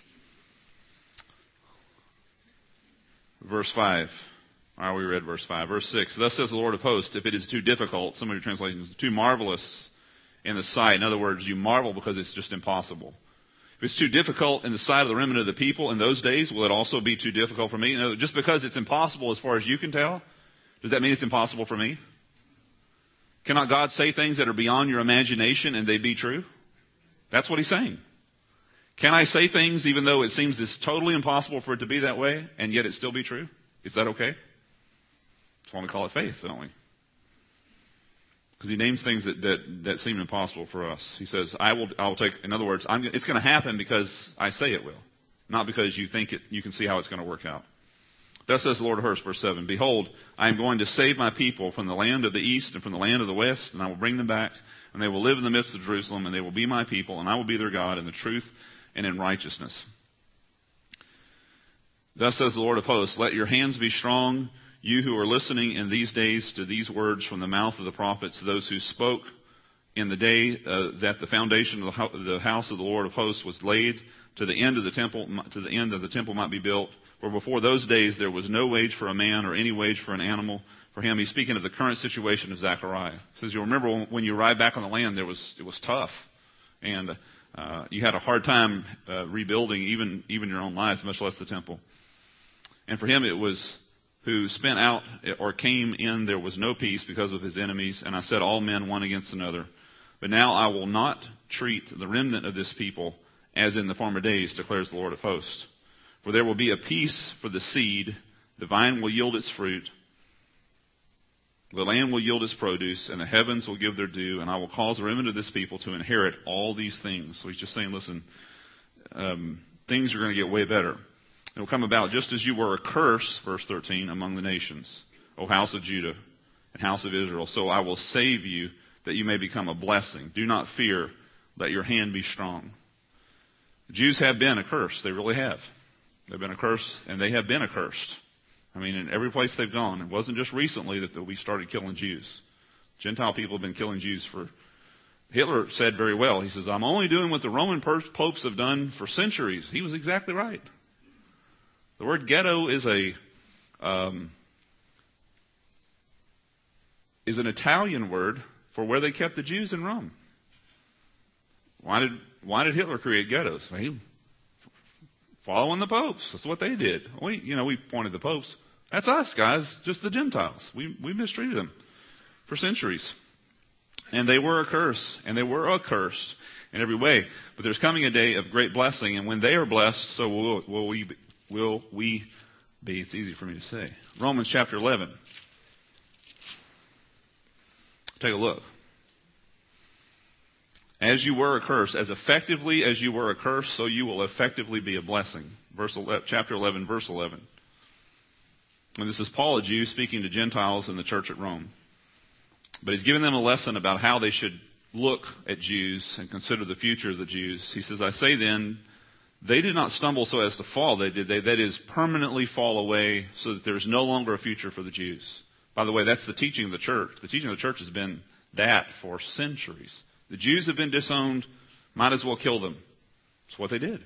A: Verse five. All right, we read verse five. Verse six. Thus says the Lord of hosts, if it is too difficult, some of your translations, too marvelous in the sight. In other words, you marvel because it's just impossible. If it's too difficult in the sight of the remnant of the people in those days, will it also be too difficult for me? You know, just because it's impossible as far as you can tell, does that mean it's impossible for me? Cannot God say things that are beyond your imagination and they be true? That's what he's saying. Can I say things even though it seems it's totally impossible for it to be that way, and yet it still be true? Is that okay? That's why we call it faith, don't we? Because he names things that, that, that seem impossible for us. He says, I will, I will take, in other words, I'm, it's going to happen because I say it will. Not because you think it, you can see how it's going to work out. Thus says the Lord of hosts, verse seven, behold, I am going to save my people from the land of the east and from the land of the west, and I will bring them back, and they will live in the midst of Jerusalem, and they will be my people, and I will be their God in the truth and in righteousness. Thus says the Lord of hosts, let your hands be strong, you who are listening in these days to these words from the mouth of the prophets, those who spoke in the day uh, that the foundation of the, ho- the house of the Lord of hosts was laid, to the end of the temple, to the end of the temple might be built. For before those days there was no wage for a man or any wage for an animal. For him, he's speaking of the current situation of Zechariah. He says, you remember when you arrived back on the land, there was it was tough, and uh, you had a hard time uh, rebuilding even even your own lives, much less the temple. And for him, it was who spent out or came in, there was no peace because of his enemies. And I said, all men one against another. But now I will not treat the remnant of this people as in the former days, declares the Lord of hosts. For there will be a peace for the seed. The vine will yield its fruit. The land will yield its produce, and the heavens will give their due, and I will cause the remnant of this people to inherit all these things. So he's just saying, listen, um, things are going to get way better. It will come about just as you were a curse, verse thirteen, among the nations, O house of Judah and house of Israel. So I will save you, that you may become a blessing. Do not fear, let your hand be strong. The Jews have been a curse. They really have. They've been a curse, and they have been accursed. I mean, in every place they've gone. It wasn't just recently that we started killing Jews. Gentile people have been killing Jews for... Hitler said very well, he says, I'm only doing what the Roman popes have done for centuries. He was exactly right. The word ghetto is a um, is an Italian word for where they kept the Jews in Rome. Why did why did Hitler create ghettos? Well, he, following the popes. That's what they did. We, you know, we pointed the popes. That's us, guys, just the Gentiles. We we mistreated them for centuries. And they were a curse, and they were accursed in every way. But there's coming a day of great blessing, and when they are blessed, so will, will we be, will we be. It's easy for me to say. Romans chapter eleven. Take a look. As you were a curse, as effectively as you were a curse, so you will effectively be a blessing. Verse eleven, chapter eleven, verse eleven. And this is Paul, a Jew, speaking to Gentiles in the church at Rome. But he's giving them a lesson about how they should look at Jews and consider the future of the Jews. He says, I say then, they did not stumble so as to fall. They did, they, that is, permanently fall away so that there is no longer a future for the Jews. By the way, that's the teaching of the church. The teaching of the church has been that for centuries. The Jews have been disowned. Might as well kill them. That's what they did.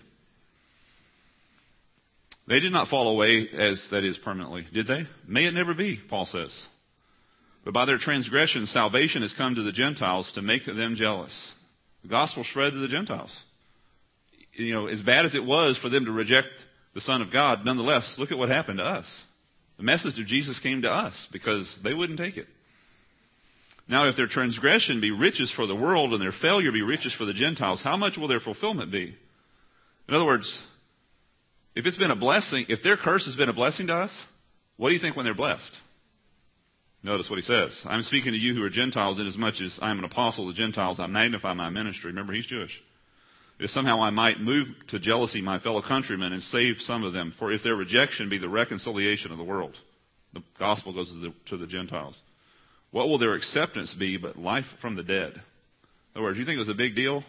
A: They did not fall away as, that is, permanently. Did they? May it never be, Paul says. But by their transgression, salvation has come to the Gentiles to make them jealous. The gospel spread to the Gentiles. You know, as bad as it was for them to reject the Son of God, nonetheless, look at what happened to us. The message of Jesus came to us because they wouldn't take it. Now, if their transgression be riches for the world and their failure be riches for the Gentiles, how much will their fulfillment be? In other words, if it's been a blessing, if their curse has been a blessing to us, what do you think when they're blessed? Notice what he says. I'm speaking to you who are Gentiles, inasmuch as I am an apostle of the Gentiles, I magnify my ministry. Remember, he's Jewish. If somehow I might move to jealousy my fellow countrymen and save some of them, for if their rejection be the reconciliation of the world, the gospel goes to the, to the Gentiles, what will their acceptance be but life from the dead? In other words, you think it was a big deal?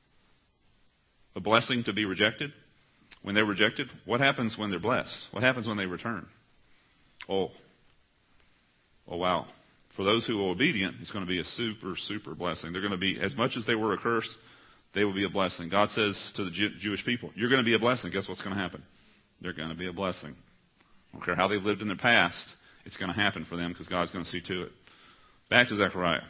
A: A blessing to be rejected? When they're rejected? What happens when they're blessed? What happens when they return? Oh, oh wow. For those who are obedient, it's going to be a super, super blessing. They're going to be, as much as they were a curse, they will be a blessing. God says to the Jew- Jewish people, you're going to be a blessing. Guess what's going to happen? They're going to be a blessing. I don't care how they've lived in their past. It's going to happen for them because God's going to see to it. Back to Zechariah.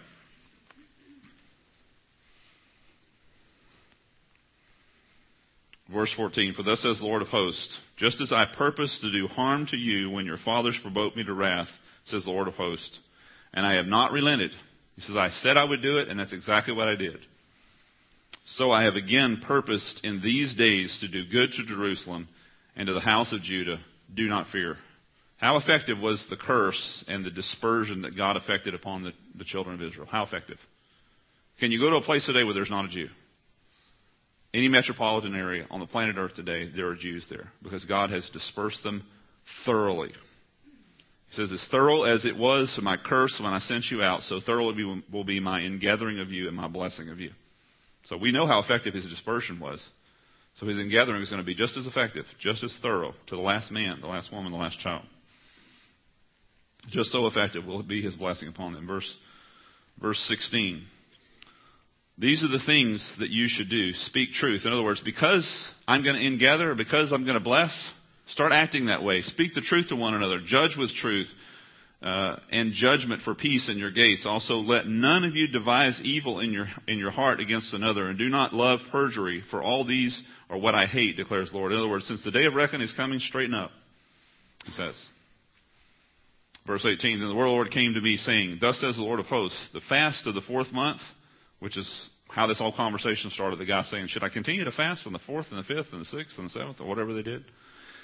A: Verse fourteen, for thus says the Lord of hosts, just as I purposed to do harm to you when your fathers provoked me to wrath, says the Lord of hosts, and I have not relented. He says, I said I would do it, and that's exactly what I did. So I have again purposed in these days to do good to Jerusalem and to the house of Judah. Do not fear. How effective was the curse and the dispersion that God effected upon the, the children of Israel? How effective? Can you go to a place today where there's not a Jew? Any metropolitan area on the planet Earth today, there are Jews there because God has dispersed them thoroughly. He says, as thorough as it was to my curse when I sent you out, so thorough will be, will be my ingathering of you and my blessing of you. So we know how effective his dispersion was. So his ingathering is going to be just as effective, just as thorough to the last man, the last woman, the last child. Just so effective will it be his blessing upon them. Verse, verse sixteen. These are the things that you should do. Speak truth. In other words, because I'm going to ingather, because I'm going to bless, start acting that way. Speak the truth to one another. Judge with truth uh, and judgment for peace in your gates. Also, let none of you devise evil in your in your heart against another, and do not love perjury, for all these are what I hate, declares the Lord. In other words, since the day of reckoning is coming, straighten up, he says. Verse eighteen, then the word of the Lord came to me, saying, thus says the Lord of hosts, the fast of the fourth month, which is how this whole conversation started. The guy saying, should I continue to fast on the fourth and the fifth and the sixth and the seventh or whatever they did?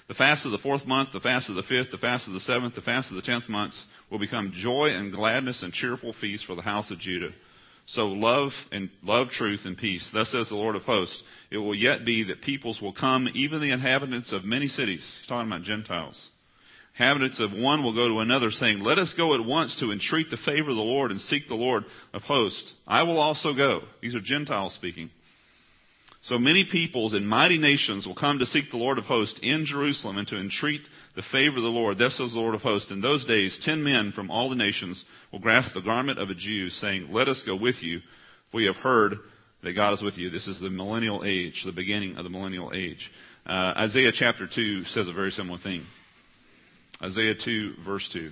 A: The fast of the fourth month, the fast of the fifth, the fast of the seventh, the fast of the tenth months will become joy and gladness and cheerful feast for the house of Judah. So love and love, truth, and peace. Thus says the Lord of hosts, it will yet be that peoples will come, even the inhabitants of many cities. He's talking about Gentiles. Inhabitants of one will go to another, saying, let us go at once to entreat the favor of the Lord and seek the Lord of hosts. I will also go. These are Gentiles speaking. So many peoples and mighty nations will come to seek the Lord of hosts in Jerusalem and to entreat the favor of the Lord. Thus says the Lord of hosts, in those days ten men from all the nations will grasp the garment of a Jew, saying, let us go with you, for we have heard that God is with you. This is the millennial age, the beginning of the millennial age. Uh, Isaiah chapter two says a very similar thing. Isaiah two, verse two.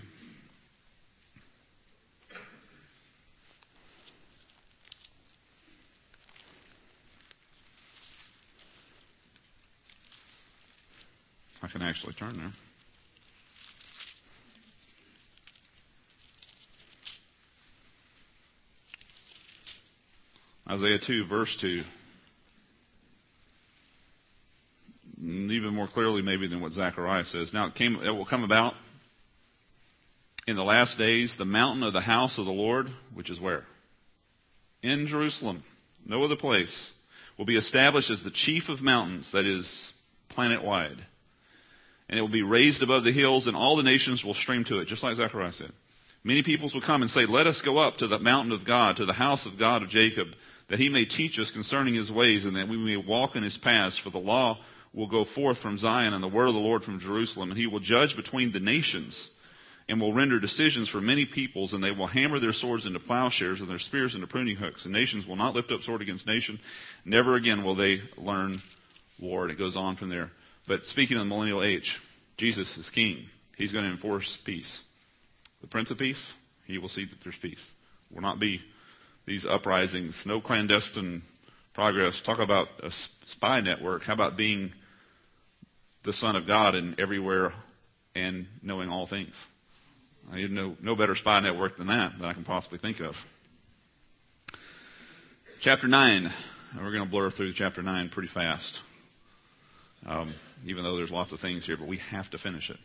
A: I can actually turn there. Isaiah two, verse two. Even more clearly maybe than what Zechariah says. Now it, came, it will come about in the last days, the mountain of the house of the Lord, which is where? In Jerusalem. No other place. Will be established as the chief of mountains, that is, planet-wide. And it will be raised above the hills, and all the nations will stream to it, just like Zechariah said. Many peoples will come and say, let us go up to the mountain of God, to the house of God of Jacob, that he may teach us concerning his ways, and that we may walk in his paths. For the law will go forth from Zion, and the word of the Lord from Jerusalem. And he will judge between the nations, and will render decisions for many peoples, and they will hammer their swords into plowshares, and their spears into pruning hooks. And nations will not lift up sword against nation. Never again will they learn war. And it goes on from there. But speaking of the millennial age, Jesus is king. He's going to enforce peace. The Prince of Peace, he will see that there's peace. Will not be these uprisings, no clandestine progress. Talk about a spy network. How about being the Son of God and everywhere and knowing all things? I have no, no better spy network than that that I can possibly think of. Chapter nine. We're going to blur through chapter nine pretty fast. Um, even though there's lots of things here, but we have to finish it.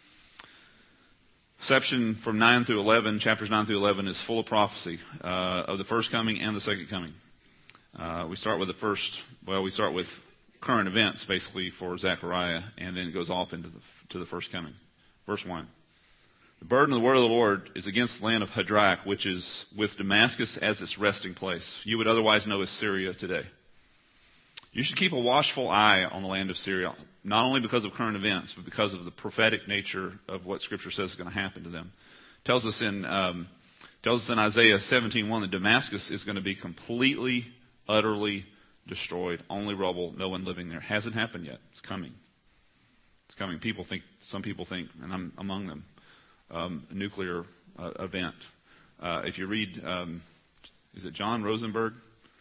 A: Section from nine through eleven, chapters nine through eleven, is full of prophecy uh, of the first coming and the second coming. Uh, we start with the first, well, we start with current events, basically, for Zechariah, and then it goes off into the, to the first coming. Verse one. The burden of the word of the Lord is against the land of Hadrach, which is with Damascus as its resting place. You would otherwise know as Syria today. You should keep a watchful eye on the land of Syria, not only because of current events, but because of the prophetic nature of what Scripture says is going to happen to them. It tells us in um, tells us in Isaiah seventeen one that Damascus is going to be completely, utterly destroyed, only rubble, no one living there. It hasn't happened yet. It's coming. It's coming. People think, some people think, and I'm among them, um, a nuclear uh, event. Uh, if you read, um, is it John Rosenberg?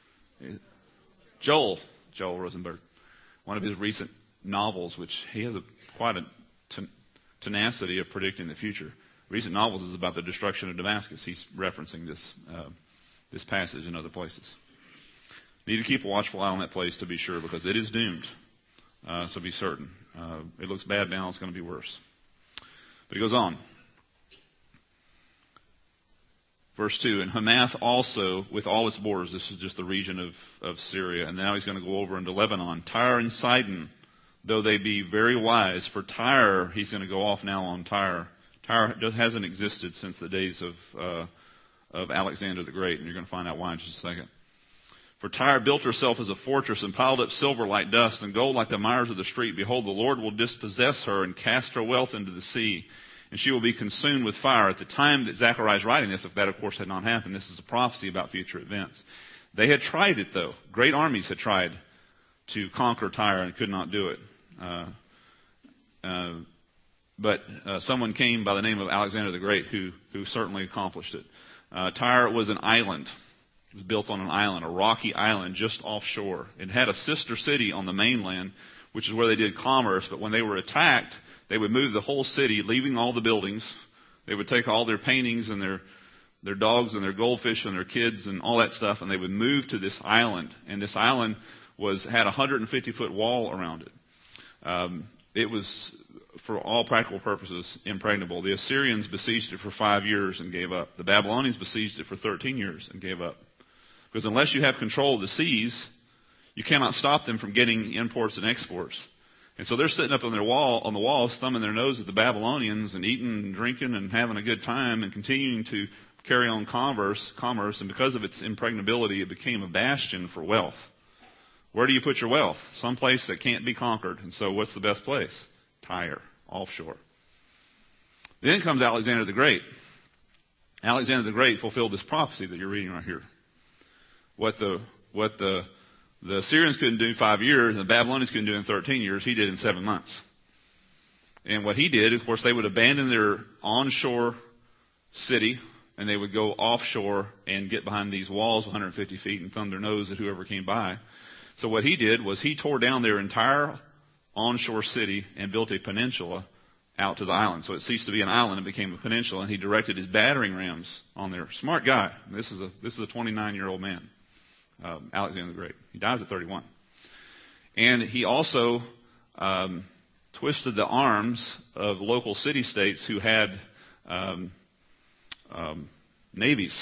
A: Joel. Joel Rosenberg, one of his recent novels, which he has a, quite a ten, tenacity of predicting the future. Recent novels is about the destruction of Damascus. He's referencing this uh, this passage in other places. Need to keep a watchful eye on that place to be sure, because it is doomed. Uh, to be certain, uh, it looks bad now. It's going to be worse. But he goes on. Verse two, and Hamath also with all its borders. This is just the region of, of Syria. And now he's going to go over into Lebanon. Tyre and Sidon, though they be very wise. For Tyre, he's going to go off now on Tyre. Tyre hasn't existed since the days of, uh, of Alexander the Great. And you're going to find out why in just a second. For Tyre built herself as a fortress and piled up silver like dust and gold like the mires of the street. Behold, the Lord will dispossess her and cast her wealth into the sea. And she will be consumed with fire. At the time that Zechariah is writing this, if that, of course, had not happened, this is a prophecy about future events. They had tried it, though. Great armies had tried to conquer Tyre and could not do it. Uh, uh, but uh, someone came by the name of Alexander the Great who, who certainly accomplished it. Uh, Tyre was an island. It was built on an island, a rocky island just offshore. It had a sister city on the mainland, which is where they did commerce. But when they were attacked, they would move the whole city, leaving all the buildings. They would take all their paintings and their their dogs and their goldfish and their kids and all that stuff, and they would move to this island. And this island was had a one hundred fifty foot wall around it. Um, it was, for all practical purposes, impregnable. The Assyrians besieged it for five years and gave up. The Babylonians besieged it for thirteen years and gave up. Because unless you have control of the seas, you cannot stop them from getting imports and exports. And so they're sitting up on their wall, on the walls, thumbing their nose at the Babylonians and eating and drinking and having a good time and continuing to carry on commerce, commerce. And because of its impregnability, it became a bastion for wealth. Where do you put your wealth? Someplace that can't be conquered. And so what's the best place? Tyre, offshore. Then comes Alexander the Great. Alexander the Great fulfilled this prophecy that you're reading right here. What the what the the Assyrians couldn't do in five years and the Babylonians couldn't do in thirteen years, he did in seven months. And what he did, of course, they would abandon their onshore city and they would go offshore and get behind these walls one hundred fifty feet and thumb their nose at whoever came by. So what he did was he tore down their entire onshore city and built a peninsula out to the island. So it ceased to be an island and became a peninsula, and he directed his battering rams on there. Smart guy. This is a this is a twenty-nine-year-old man, um, Alexander the Great. He dies at thirty-one. And he also um, twisted the arms of local city-states who had um, um, navies.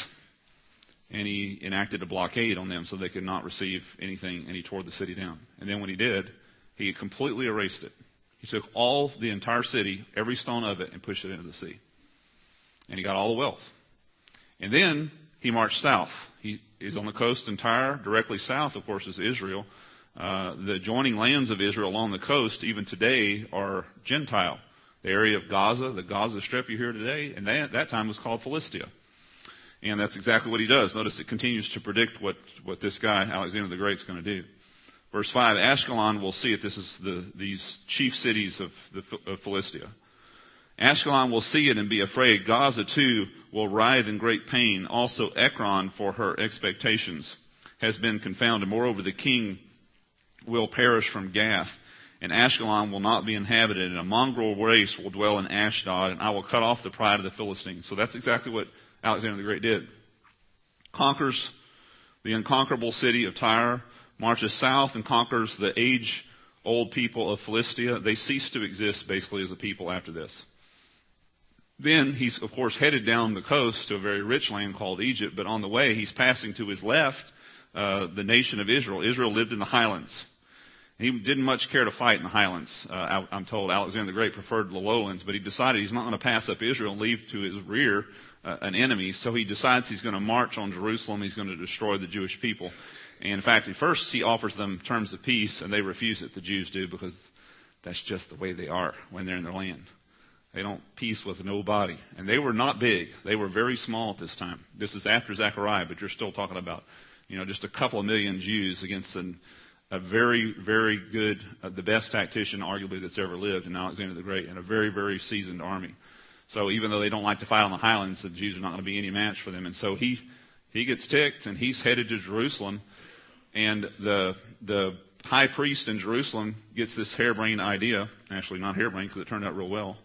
A: And he enacted a blockade on them so they could not receive anything, and he tore the city down. And then when he did, he completely erased it. He took all the entire city, every stone of it, and pushed it into the sea. And he got all the wealth. And then he marched south. He is on the coast in Tyre. Directly south, of course, is Israel. Uh, the adjoining lands of Israel along the coast, even today, are Gentile. The area of Gaza, the Gaza Strip you hear today, and that, that time was called Philistia. And that's exactly what he does. Notice it continues to predict what, what this guy, Alexander the Great, is going to do. Verse five, Ashkelon will see it. This is the, these chief cities of, the, of Philistia. Ashkelon will see it and be afraid. Gaza, too, will writhe in great pain. Also Ekron, for her expectations, has been confounded. Moreover, the king will perish from Gath, and Ashkelon will not be inhabited, and a mongrel race will dwell in Ashdod, and I will cut off the pride of the Philistines. So that's exactly what Alexander the Great did. Conquers the unconquerable city of Tyre, marches south and conquers the age-old people of Philistia. They cease to exist, basically, as a people after this. Then he's, of course, headed down the coast to a very rich land called Egypt, but on the way he's passing to his left uh, the nation of Israel. Israel lived in the highlands. He didn't much care to fight in the highlands. Uh, I'm told Alexander the Great preferred the lowlands, but he decided he's not going to pass up Israel and leave to his rear uh, an enemy. So he decides he's going to march on Jerusalem. He's going to destroy the Jewish people. And in fact, at first he offers them terms of peace, and they refuse it. The Jews do, because that's just the way they are when they're in their land. They don't peace with nobody. And they were not big. They were very small at this time. This is after Zechariah, but you're still talking about, you know, just a couple of million Jews against an a very, very good, uh, the best tactician arguably that's ever lived in Alexander the Great, and a very, very seasoned army. So even though they don't like to fight on the highlands, the Jews are not going to be any match for them. And so he he gets ticked, and he's headed to Jerusalem. And the the high priest in Jerusalem gets this harebrained idea, actually not harebrained because it turned out real well.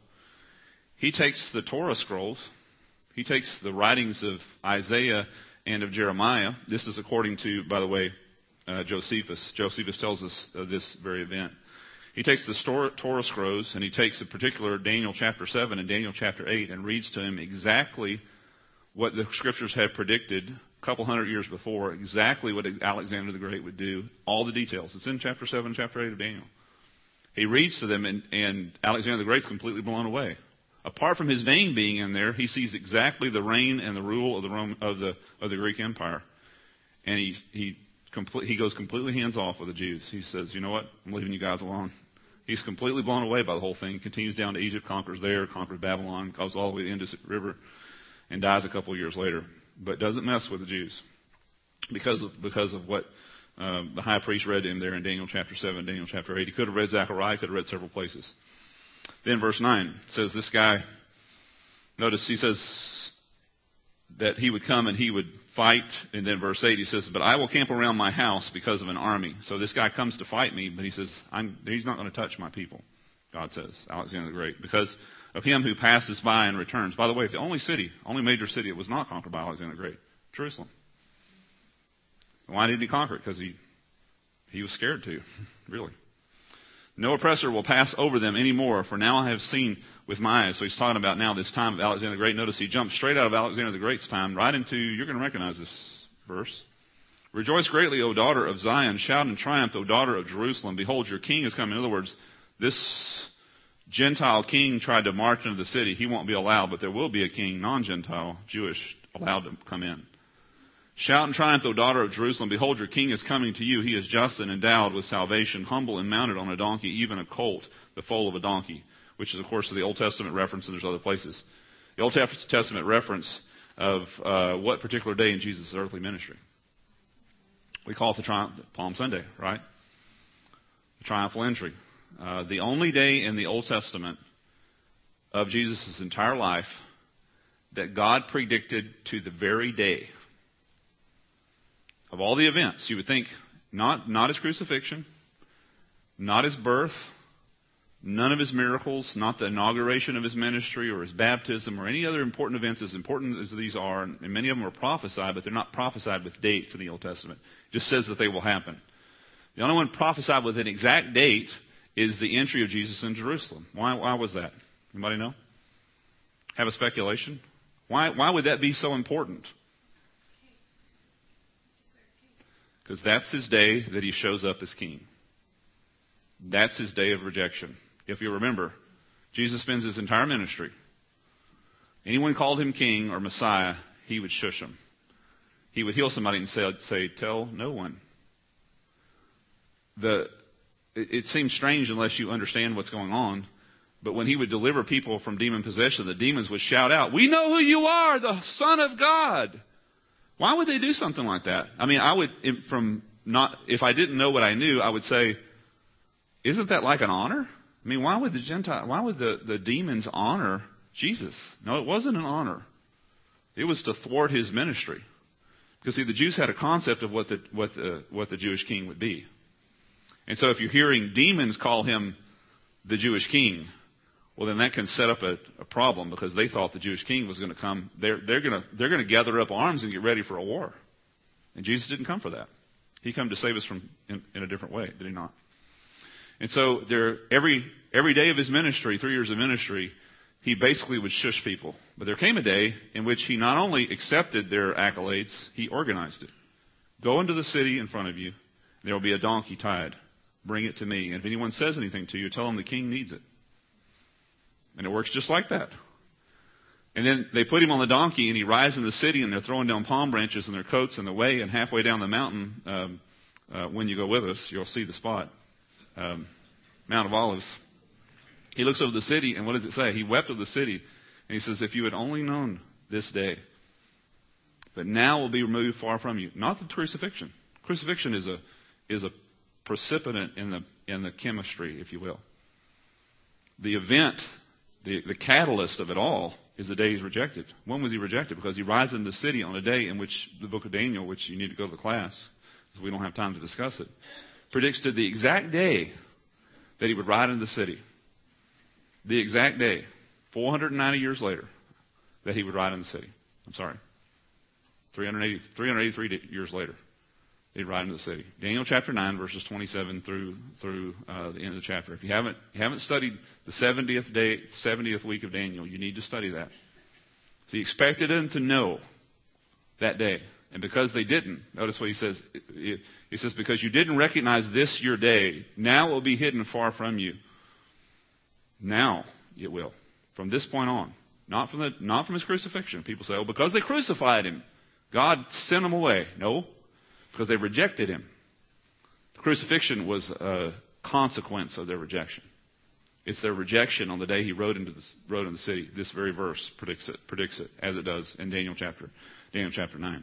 A: He takes the Torah scrolls, he takes the writings of Isaiah and of Jeremiah. This is according to, by the way, Uh, Josephus. Josephus tells us of this very event. He takes the Torah scrolls, and he takes in particular Daniel chapter seven and Daniel chapter eight, and reads to him exactly what the scriptures had predicted a couple hundred years before, exactly what Alexander the Great would do, all the details. It's in chapter seven, chapter eight of Daniel. He reads to them, and, and Alexander the Great's completely blown away. Apart from his name being in there, he sees exactly the reign and the rule of the Rome, of the of the Greek Empire, and he he. Complete, he goes completely hands-off with the Jews. He says, you know what, I'm leaving you guys alone. He's completely blown away by the whole thing. He continues down to Egypt, conquers there, conquers Babylon, goes all the way to the Indus River, and dies a couple of years later. But doesn't mess with the Jews because of because of what uh, the high priest read to him there in Daniel chapter seven, Daniel chapter eight. He could have read Zechariah, could have read several places. Then verse nine says this guy, notice he says that he would come and he would fight. And then verse eight, he says, but I will camp around my house because of an army. So this guy comes to fight me, but he says, I'm, he's not going to touch my people, God says, Alexander the Great, because of him who passes by and returns. By the way, the only city, only major city that was not conquered by Alexander the Great, Jerusalem. Why did he conquer it? Because he, he was scared to, really. No oppressor will pass over them anymore, for now I have seen with my eyes. So he's talking about now this time of Alexander the Great. Notice he jumps straight out of Alexander the Great's time right into, you're going to recognize this verse. Rejoice greatly, O daughter of Zion. Shout in triumph, O daughter of Jerusalem. Behold, your king is coming. In other words, this Gentile king tried to march into the city. He won't be allowed, but there will be a king, non-Gentile, Jewish, allowed to come in. Shout in triumph, O daughter of Jerusalem. Behold, your king is coming to you. He is just and endowed with salvation, humble and mounted on a donkey, even a colt, the foal of a donkey, which is, of course, the Old Testament reference, and there's other places. The Old Testament reference of uh, what particular day in Jesus' earthly ministry. We call it the Triumph, Palm Sunday, right? The triumphal entry. Uh, the only day in the Old Testament of Jesus' entire life that God predicted to the very day. Of all the events, you would think not, not his crucifixion, not his birth, none of his miracles, not the inauguration of his ministry or his baptism or any other important events, as important as these are, and many of them are prophesied, but they're not prophesied with dates in the Old Testament. It just says that they will happen. The only one prophesied with an exact date is the entry of Jesus in Jerusalem. Why, why was that? Anybody know? Have a speculation? Why, why would that be so important? Because that's his day that he shows up as king. That's his day of rejection. If you remember, Jesus spends his entire ministry. Anyone called him king or Messiah, he would shush them. He would heal somebody and say, say tell no one. The, it, it seems strange unless you understand what's going on. But when he would deliver people from demon possession, the demons would shout out, "We know who you are, the Son of God." Why would they do something like that? I mean, I would, from not, if I didn't know what I knew, I would say, isn't that like an honor? I mean, why would the Gentile, why would the, the demons honor Jesus? No, it wasn't an honor. It was to thwart his ministry. Because see, the Jews had a concept of what the, what the, what the Jewish king would be. And so if you're hearing demons call him the Jewish king, well, then that can set up a, a problem, because they thought the Jewish king was going to come. They're, they're going to they're going to gather up arms and get ready for a war. And Jesus didn't come for that. He came to save us from in, in a different way, did he not? And so there, every every day of his ministry, three years of ministry, he basically would shush people. But there came a day in which he not only accepted their accolades, he organized it. Go into the city in front of you. There will be a donkey tied. Bring it to me. And if anyone says anything to you, tell them the king needs it. And it works just like that. And then they put him on the donkey, and he rides in the city, and they're throwing down palm branches in their coats in the way. And halfway down the mountain, um, uh, when you go with us, you'll see the spot, um, Mount of Olives. He looks over the city, and what does it say? He wept of the city, and he says, "If you had only known this day, but now will be removed far from you." Not the crucifixion. Crucifixion is a is a precipitant in the in the chemistry, if you will. The event. The, the catalyst of it all is the day he's rejected. When was he rejected? Because he rides in the city on a day in which the book of Daniel, which you need to go to the class, because we don't have time to discuss it, predicts to the exact day that he would ride in the city. The exact day, four hundred ninety years later, that he would ride in the city. I'm sorry. three hundred eighty, three hundred eighty-three years later, he'd ride into the city. Daniel chapter nine, verses twenty-seven through through uh, the end of the chapter. If you haven't you haven't studied the seventieth day, seventieth week of Daniel, you need to study that. So he expected them to know that day, and because they didn't, notice what he says. He says, "Because you didn't recognize this your day, now it will be hidden far from you." Now it will, from this point on, not from the not from his crucifixion. People say, "Oh, because they crucified him, God sent him away." No. Because they rejected him. The crucifixion was a consequence of their rejection. It's their rejection on the day he rode into the, rode in the city. This very verse predicts it, predicts it, as it does in Daniel chapter, Daniel chapter nine.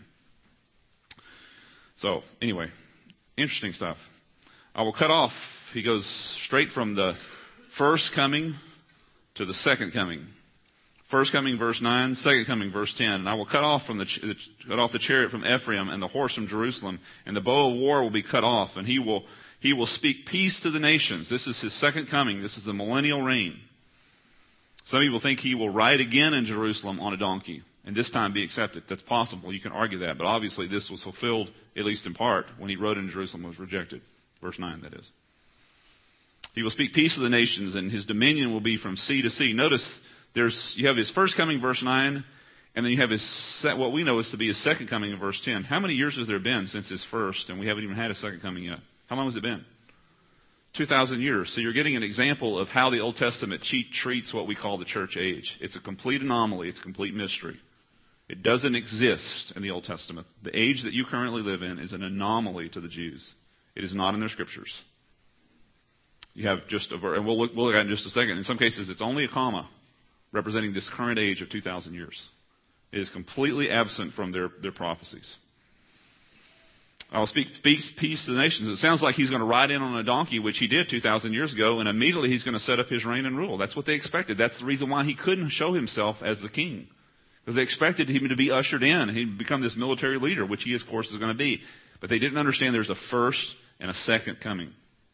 A: So, anyway, interesting stuff. I will cut off. He goes straight from the first coming to the second coming. First coming, verse nine. Second coming, verse ten. "And I will cut off from the cut off the chariot from Ephraim and the horse from Jerusalem, and the bow of war will be cut off, and he will he will speak peace to the nations." This is his second coming. This is the millennial reign. Some people think he will ride again in Jerusalem on a donkey, and this time be accepted. That's possible. You can argue that, but obviously this was fulfilled, at least in part, when he rode in Jerusalem and was rejected. Verse nine, that is. He will speak peace to the nations, and his dominion will be from sea to sea. Notice there's you have his first coming, verse nine, and then you have his what we know is to be his second coming in verse ten. How many years has there been since his first, and we haven't even had a second coming yet? How long has it been? two thousand years. So you're getting an example of how the Old Testament treats what we call the church age. It's a complete anomaly. It's a complete mystery. It doesn't exist in the Old Testament. The age that you currently live in is an anomaly to the Jews. It is not in their scriptures. You have just a, and we'll look, we'll look at it in just a second. In some cases, it's only a comma representing this current age of two thousand years. It is completely absent from their, their prophecies. I will speak, speak peace to the nations. It sounds like he's going to ride in on a donkey, which he did two thousand years ago, and immediately he's going to set up his reign and rule. That's what they expected. That's the reason why he couldn't show himself as the king. Because they expected him to be ushered in, and he'd become this military leader, which he, of course, is going to be. But they didn't understand there's a first and a second coming.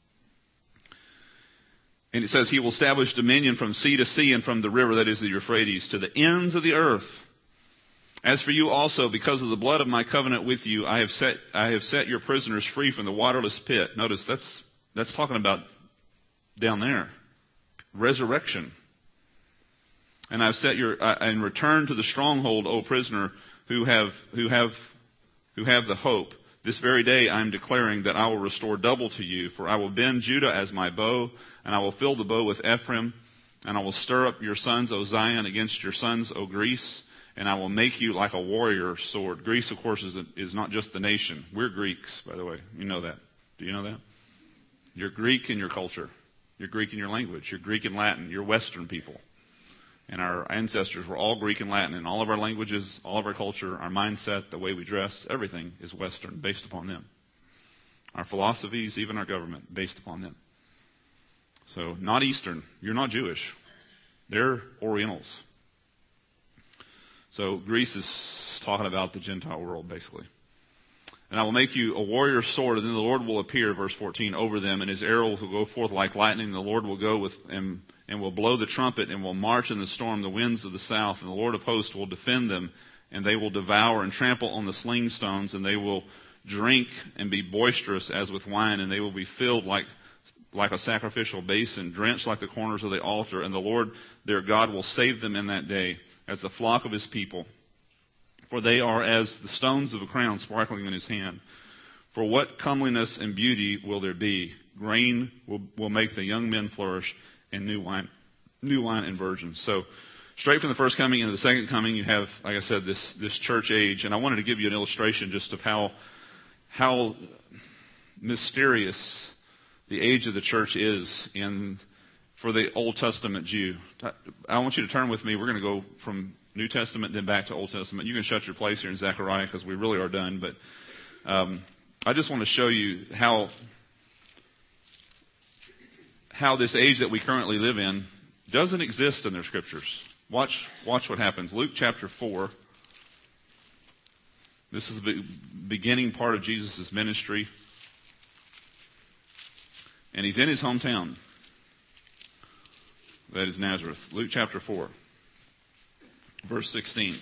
A: And it says he will establish dominion from sea to sea and from the river, that is the Euphrates, to the ends of the earth. As for you also, because of the blood of my covenant with you, I have set I have set your prisoners free from the waterless pit. Notice that's that's talking about down there, resurrection. And I've set your uh, and return to the stronghold, O prisoner, who have who have who have the hope. This very day I am declaring that I will restore double to you, for I will bend Judah as my bow, and I will fill the bow with Ephraim, and I will stir up your sons, O Zion, against your sons, O Greece, and I will make you like a warrior sword. Greece, of course, is, a, is not just the nation. We're Greeks, by the way. You know that. Do you know that? You're Greek in your culture. You're Greek in your language. You're Greek and Latin. You're Western people. And our ancestors were all Greek and Latin. And all of our languages, all of our culture, our mindset, the way we dress, everything is Western, based upon them. Our philosophies, even our government, based upon them. So, not Eastern. You're not Jewish. They're Orientals. So, Greece is talking about the Gentile world, basically. And I will make you a warrior sword, and then the Lord will appear, verse fourteen, over them, and his arrows will go forth like lightning. The Lord will go with and, and will blow the trumpet, and will march in the storm, the winds of the south, and the Lord of hosts will defend them, and they will devour and trample on the sling stones, and they will drink and be boisterous as with wine, and they will be filled like like a sacrificial basin, drenched like the corners of the altar, and the Lord their God will save them in that day, as the flock of his people. For they are as the stones of a crown sparkling in his hand. For what comeliness and beauty will there be? Grain will, will make the young men flourish, and new wine, new wine and virgins. So, straight from the first coming into the second coming, you have, like I said, this this church age. And I wanted to give you an illustration just of how how mysterious the age of the church is in for the Old Testament Jew. I want you to turn with me. We're going to go from New Testament, then back to Old Testament. You can shut your place here in Zechariah because we really are done. But um, I just want to show you how how this age that we currently live in doesn't exist in their scriptures. Watch, watch what happens. Luke chapter four. This is the beginning part of Jesus' ministry. And he's in his hometown. That is Nazareth. Luke chapter four. Verse sixteen.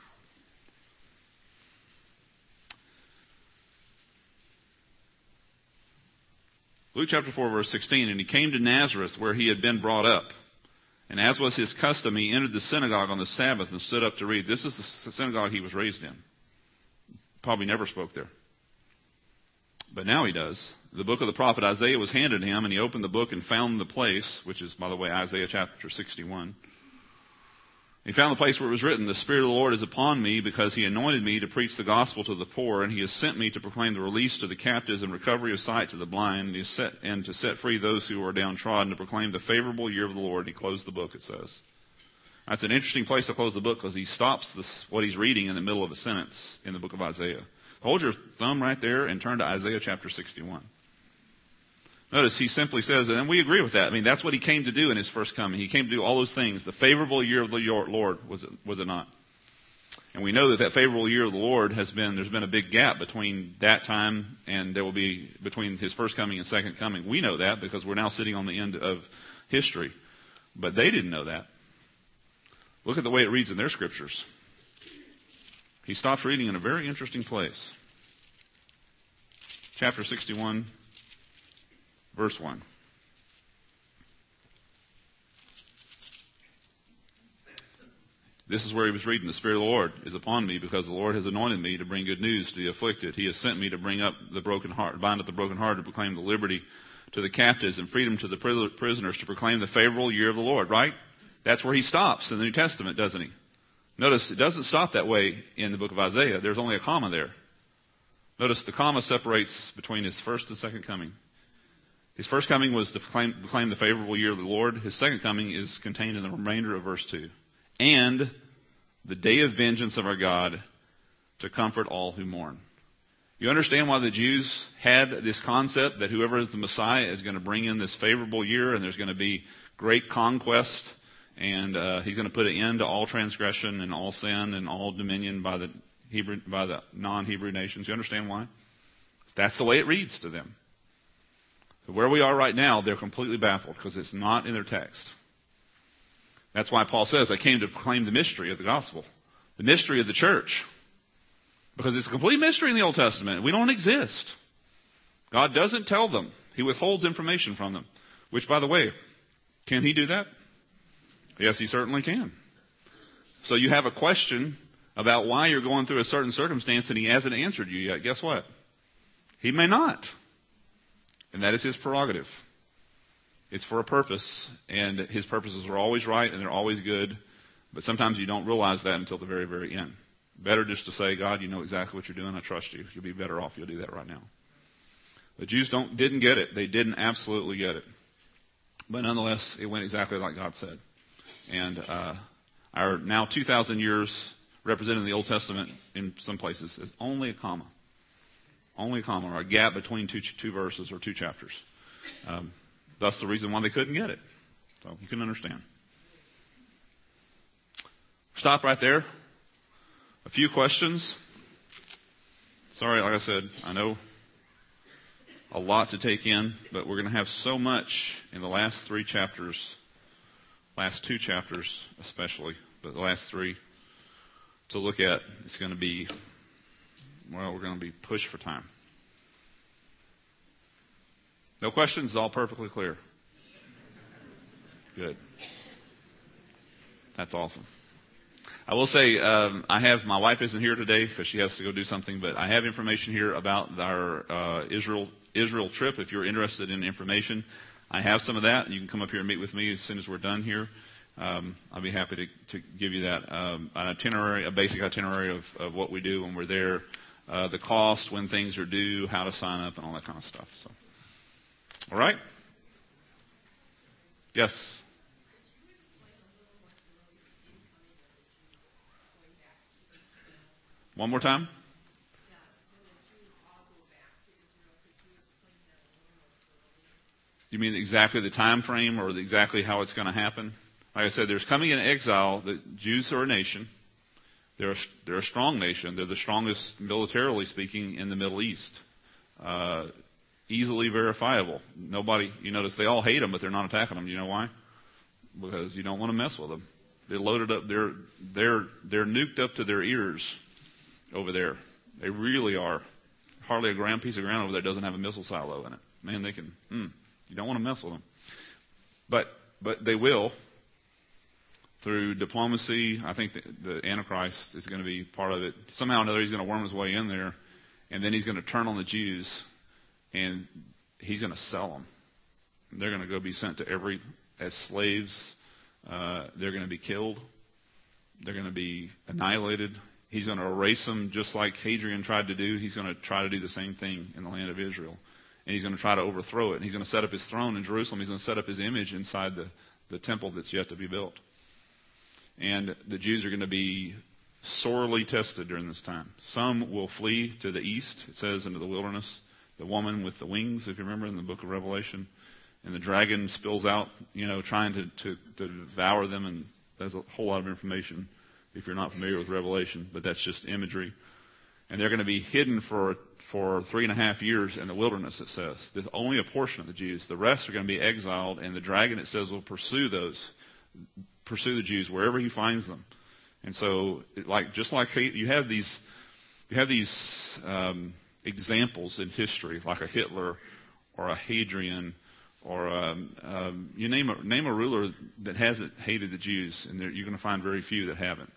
A: Luke chapter four, verse sixteen. And he came to Nazareth, where he had been brought up. And as was his custom, he entered the synagogue on the Sabbath and stood up to read. This is the synagogue he was raised in. Probably never spoke there. But now he does. The book of the prophet Isaiah was handed to him, and he opened the book and found the place, which is, by the way, Isaiah chapter sixty-one. He found the place where it was written, "The Spirit of the Lord is upon me, because he anointed me to preach the gospel to the poor, and he has sent me to proclaim the release to the captives and recovery of sight to the blind, and, he set, and to set free those who are downtrodden, to proclaim the favorable year of the Lord." He closed the book, it says. That's an interesting place to close the book, because he stops this, what he's reading in the middle of a sentence in the book of Isaiah. Hold your thumb right there and turn to Isaiah chapter sixty-one. Notice he simply says, and we agree with that. I mean, that's what he came to do in his first coming. He came to do all those things. The favorable year of the Lord, was it, was it not? And we know that that favorable year of the Lord has been, there's been a big gap between that time and there will be between his first coming and second coming. We know that because we're now sitting on the end of history. But they didn't know that. Look at the way it reads in their scriptures. He stops reading in a very interesting place. Chapter sixty-one, verse one. This is where he was reading. The Spirit of the Lord is upon me because the Lord has anointed me to bring good news to the afflicted. He has sent me to bring up the broken heart, bind up the broken heart, to proclaim the liberty to the captives and freedom to the prisoners, to proclaim the favorable year of the Lord, right? That's where he stops in the New Testament, doesn't he? Notice it doesn't stop that way in the book of Isaiah. There's only a comma there. Notice the comma separates between his first and second coming. His first coming was to proclaim, proclaim the favorable year of the Lord. His second coming is contained in the remainder of verse two. And the day of vengeance of our God to comfort all who mourn. You understand why the Jews had this concept that whoever is the Messiah is going to bring in this favorable year and there's going to be great conquest and uh, he's going to put an end to all transgression and all sin and all dominion by the Hebrew, by the non-Hebrew nations. You understand why? That's the way it reads to them. So where we are right now, they're completely baffled because it's not in their text. That's why Paul says, I came to proclaim the mystery of the gospel, the mystery of the church. Because it's a complete mystery in the Old Testament. We don't exist. God doesn't tell them. He withholds information from them. Which, by the way, can he do that? Yes, he certainly can. So you have a question about why you're going through a certain circumstance and he hasn't answered you yet. Guess what? He may not. And that is his prerogative. It's for a purpose, and his purposes are always right and they're always good, but sometimes you don't realize that until the very, very end. Better just to say, God, you know exactly what you're doing. I trust you. You'll be better off. You'll do that right now. The Jews don't didn't get it. They didn't absolutely get it. But nonetheless, it went exactly like God said. And uh, our now two thousand years represented in the Old Testament in some places is only a comma. Only a comma, or a gap between two, two verses or two chapters. Um, That's the reason why they couldn't get it. So you can understand. Stop right there. A few questions. Sorry, like I said, I know a lot to take in, but we're going to have so much in the last three chapters, last two chapters especially, but the last three to look at. It's going to be, well, we're going to be pushed for time. No questions? All perfectly clear? Good. That's awesome. I will say um, I have, my wife isn't here today because she has to go do something, but I have information here about our uh, Israel Israel trip. If you're interested in information, I have some of that. You can come up here and meet with me as soon as we're done here. Um, I'll be happy to, to give you that. Um, an itinerary, a basic itinerary of, of what we do when we're there, uh, the cost, when things are due, how to sign up, and all that kind of stuff. So. All right? Yes? One more time? You mean exactly the time frame or exactly how it's going to happen? Like I said, there's coming in exile. The Jews are a nation. They're a, they're a strong nation. They're the strongest, militarily speaking, in the Middle East. Uh, easily verifiable. Nobody, you notice they all hate them, but they're not attacking them. You know why? Because you don't want to mess with them. They're loaded up. They're they're they're nuked up to their ears over there. They really are. Hardly a ground piece of ground over there doesn't have a missile silo in it. Man, they can. Mm, you don't want to mess with them. But but they will. Through diplomacy, I think the, the Antichrist is going to be part of it. Somehow or another, he's going to worm his way in there, and then he's going to turn on the Jews, and he's going to sell them. They're going to go be sent to every as slaves. Uh, they're going to be killed. They're going to be annihilated. He's going to erase them just like Hadrian tried to do. He's going to try to do the same thing in the land of Israel. And he's going to try to overthrow it. And he's going to set up his throne in Jerusalem. He's going to set up his image inside the, the temple that's yet to be built. And the Jews are going to be sorely tested during this time. Some will flee to the east, it says, into the wilderness. The woman with the wings, if you remember in the book of Revelation. And the dragon spills out, you know, trying to, to, to devour them. And there's a whole lot of information if you're not familiar with Revelation. But that's just imagery. And they're going to be hidden for for three and a half years in the wilderness, it says. There's only a portion of the Jews. The rest are going to be exiled. And the dragon, it says, will pursue those. Pursue the Jews wherever he finds them. And so, like just like you have these, you have these um, examples in history, like a Hitler or a Hadrian, or um, um, you name a name a ruler that hasn't hated the Jews, and there, you're going to find very few that haven't.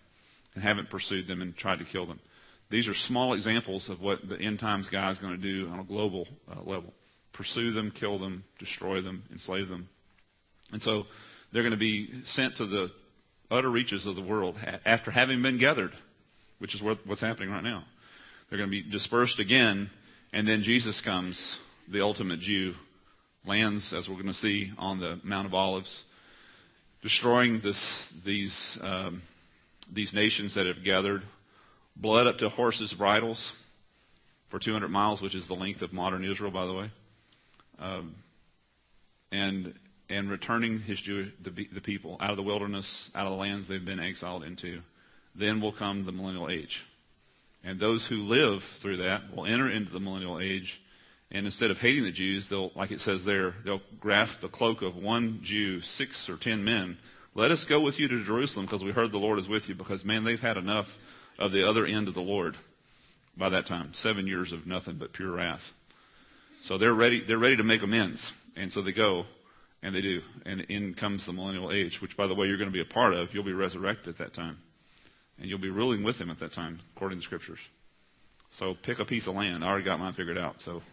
A: and haven't pursued them and tried to kill them. These are small examples of what the end times guy is going to do on a global uh, level. Pursue them, kill them, destroy them, enslave them. And so they're going to be sent to the utter reaches of the world after having been gathered, which is what, what's happening right now. They're going to be dispersed again, and then Jesus comes, the ultimate Jew, lands, as we're going to see, on the Mount of Olives, destroying this, these, um, these nations that have gathered, blood up to horses' bridles for two hundred miles, which is the length of modern Israel, by the way, um, and and returning his Jew, the, the people out of the wilderness, out of the lands they've been exiled into. Then will come the millennial age. And those who live through that will enter into the millennial age, and instead of hating the Jews, they'll, like it says there, they'll grasp the cloak of one Jew, six or ten men. Let us go with you to Jerusalem because we heard the Lord is with you, because, man, they've had enough of the other end of the Lord by that time. Seven years of nothing but pure wrath. So they're ready, they're ready to make amends. And so they go. And they do. And in comes the millennial age, which, by the way, you're going to be a part of. You'll be resurrected at that time. And you'll be ruling with him at that time, according to the Scriptures. So pick a piece of land. I already got mine figured out. So,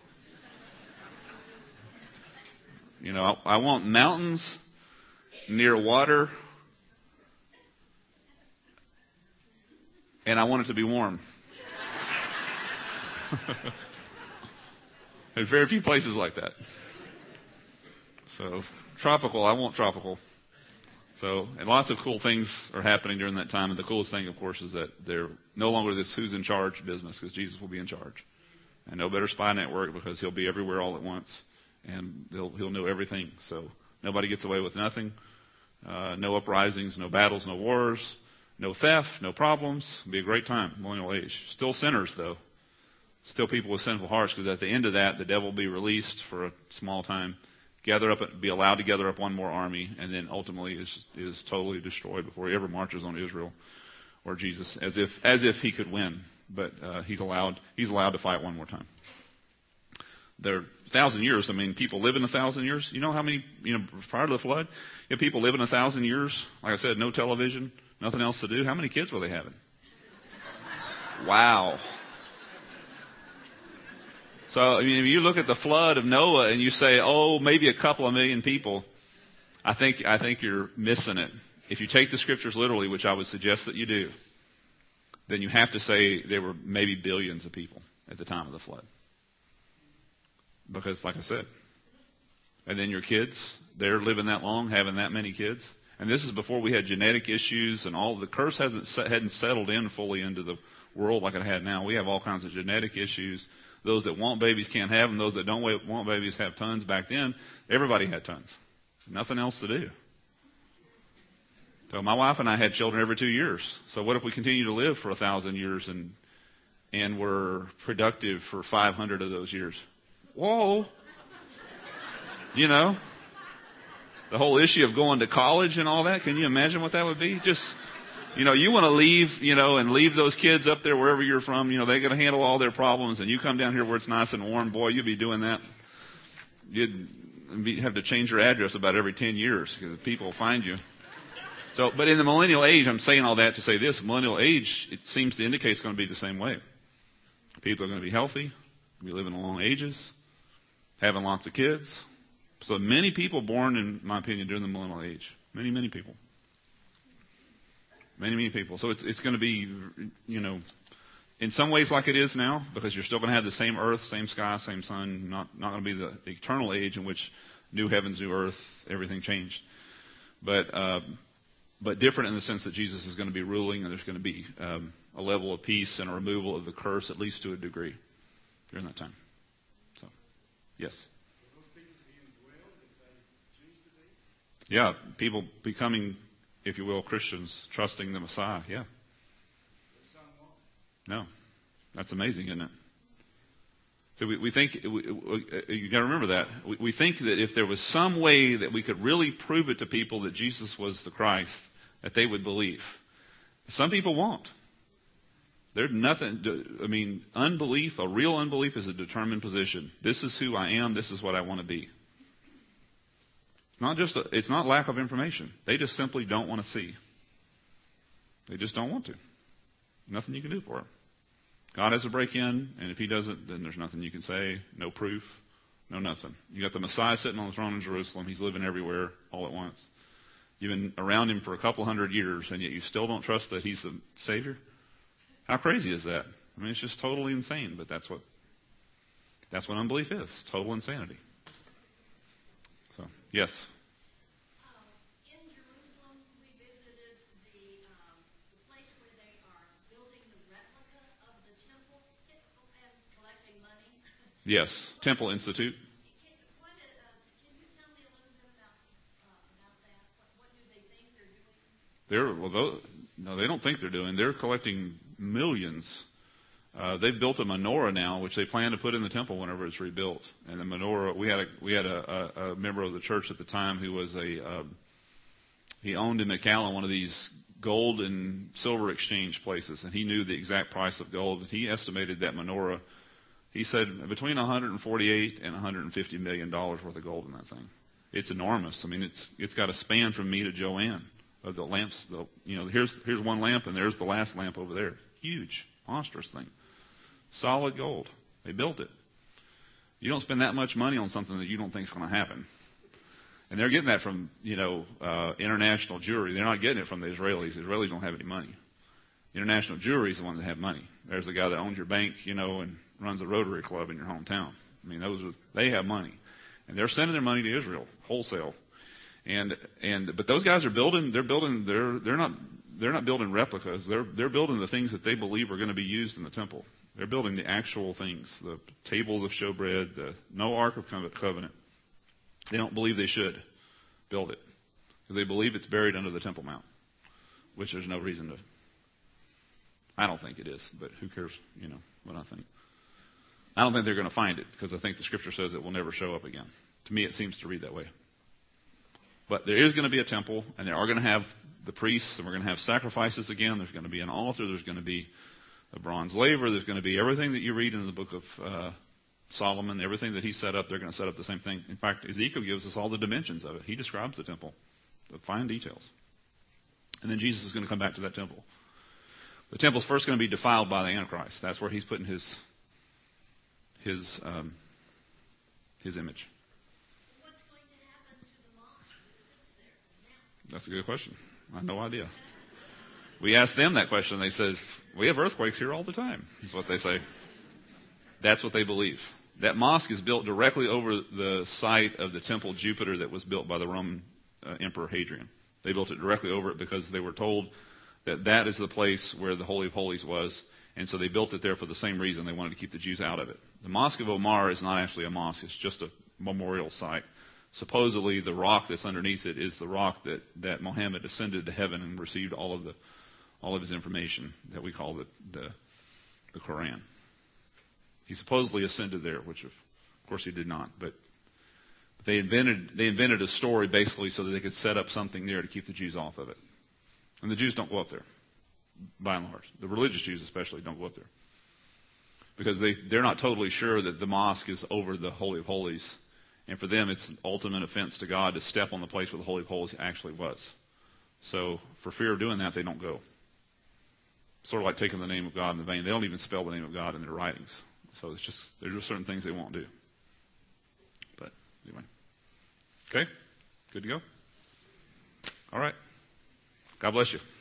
A: you know, I, I want mountains near water. And I want it to be warm. There's very few places like that. So, tropical, I want tropical. So, and lots of cool things are happening during that time. And the coolest thing, of course, is that they're no longer this who's in charge business, because Jesus will be in charge. And no better spy network, because he'll be everywhere all at once. And he'll, he'll know everything. So, nobody gets away with nothing. Uh, no uprisings, no battles, no wars, no theft, no problems. It'll be a great time, millennial age. Still sinners, though. Still people with sinful hearts, because at the end of that, the devil will be released for a small time. Gather up, be allowed to gather up one more army, and then ultimately is is totally destroyed before he ever marches on Israel or Jesus, as if as if he could win. But uh, he's allowed he's allowed to fight one more time. There are a thousand years. I mean, people live in a thousand years. You know how many, you know, prior to the flood, if people live in a thousand years, like I said, no television, nothing else to do. How many kids were they having? Wow. So, I mean, if you look at the flood of Noah and you say, oh, maybe a couple of million people, I think I think you're missing it. If you take the Scriptures literally, which I would suggest that you do, then you have to say there were maybe billions of people at the time of the flood. Because, like I said, and then your kids, they're living that long, having that many kids. And this is before we had genetic issues and all. The curse hasn't hadn't settled in fully into the world like it had now. We have all kinds of genetic issues. Those that want babies can't have them. Those that don't want babies have tons. Back then, everybody had tons. Nothing else to do. So my wife and I had children every two years. So what if we continue to live for a thousand years and and we're productive for five hundred of those years? Whoa. You know, the whole issue of going to college and all that. Can you imagine what that would be? Just, you know, you want to leave, you know, and leave those kids up there wherever you're from. You know, they're going to handle all their problems, and you come down here where it's nice and warm. Boy, you'd be doing that. You'd be, have to change your address about every ten years because people will find you. So, but in the millennial age, I'm saying all that to say this: millennial age, it seems to indicate it's going to be the same way. People are going to be healthy, be living long ages, having lots of kids. So many people born, in my opinion, during the millennial age. Many, many people. Many, many people. So it's it's going to be, you know, in some ways like it is now, because you're still going to have the same earth, same sky, same sun. Not not going to be the eternal age in which new heavens, new earth, everything changed. But uh, but different in the sense that Jesus is going to be ruling, and there's going to be um, a level of peace and a removal of the curse, at least to a degree, during that time. So, yes. Yeah, people becoming, if you will, Christians, trusting the Messiah. Yeah. No, that's amazing, isn't it? So we, we think we, we, you got to remember that we, we think that if there was some way that we could really prove it to people that Jesus was the Christ, that they would believe. Some people won't. There's nothing. I mean, unbelief, a real unbelief, is a determined position. This is who I am. This is what I want to be. Not just a, it's not lack of information. They just simply don't want to see. They just don't want to. Nothing you can do for him. God has to break in, and if he doesn't, then there's nothing you can say, no proof, no nothing. You got the Messiah sitting on the throne in Jerusalem. He's living everywhere all at once. You've been around him for a couple hundred years, and yet you still don't trust that he's the Savior? How crazy is that? I mean, it's just totally insane, but that's what that's what unbelief is, total insanity. So, yes? Yes, Temple Institute. What, uh, can you tell me a little bit about, uh, about that? What, what do they think they're doing? They're, well, those, no, they don't think they're doing. They're collecting millions. Uh, they've built a menorah now, which they plan to put in the temple whenever it's rebuilt. And the menorah, we had a we had a, a, a member of the church at the time who was a uh, he owned in McAllen one of these gold and silver exchange places, and he knew the exact price of gold. And he estimated that menorah. He said between one hundred forty-eight and one hundred fifty million dollars worth of gold in that thing. It's enormous. I mean, it's it's got a span from me to Joanne of the lamps. The, you know, here's here's one lamp, and there's the last lamp over there. Huge, monstrous thing. Solid gold. They built it. You don't spend that much money on something that you don't think is going to happen. And they're getting that from, you know, uh, international jewelry. They're not getting it from the Israelis. The Israelis don't have any money. International jewelry is the ones that have money. There's the guy that owns your bank, you know, and runs a Rotary Club in your hometown. I mean, those are, they have money, and they're sending their money to Israel wholesale. And and but those guys are building. They're building. They're they're not they're not building replicas. They're they're building the things that they believe are going to be used in the temple. They're building the actual things, the tables of showbread, the no Ark of Covenant. They don't believe they should build it because they believe it's buried under the Temple Mount, which there's no reason to. I don't think it is, but who cares? You know what I think. I don't think they're going to find it because I think the Scripture says it will never show up again. To me, it seems to read that way. But there is going to be a temple, and they are going to have the priests, and we're going to have sacrifices again. There's going to be an altar. There's going to be a bronze laver. There's going to be everything that you read in the book of uh, Solomon, everything that he set up. They're going to set up the same thing. In fact, Ezekiel gives us all the dimensions of it. He describes the temple, the fine details. And then Jesus is going to come back to that temple. The temple's first going to be defiled by the Antichrist. That's where he's putting his his um, his image.
B: What's going to happen to the mosque that sits there now?
A: That's a good question. I have no idea. We asked them that question. They said, we have earthquakes here all the time, is what they say. That's what they believe. That mosque is built directly over the site of the temple Jupiter that was built by the Roman uh, Emperor Hadrian. They built it directly over it because they were told that that is the place where the Holy of Holies was, and so they built it there for the same reason. They wanted to keep the Jews out of it. The Mosque of Omar is not actually a mosque. It's just a memorial site. Supposedly, the rock that's underneath it is the rock that, that Muhammad ascended to heaven and received all of the all of his information that we call the the, the Quran. He supposedly ascended there, which of course he did not. But they invented they invented a story basically so that they could set up something there to keep the Jews off of it. And the Jews don't go up there, by and large. The religious Jews especially don't go up there. Because they, they're not totally sure that the mosque is over the Holy of Holies. And for them, it's an ultimate offense to God to step on the place where the Holy of Holies actually was. So for fear of doing that, they don't go. Sort of like taking the name of God in vain. They don't even spell the name of God in their writings. So it's just, there's just certain things they won't do. But anyway. Okay? Good to go? All right. God bless you.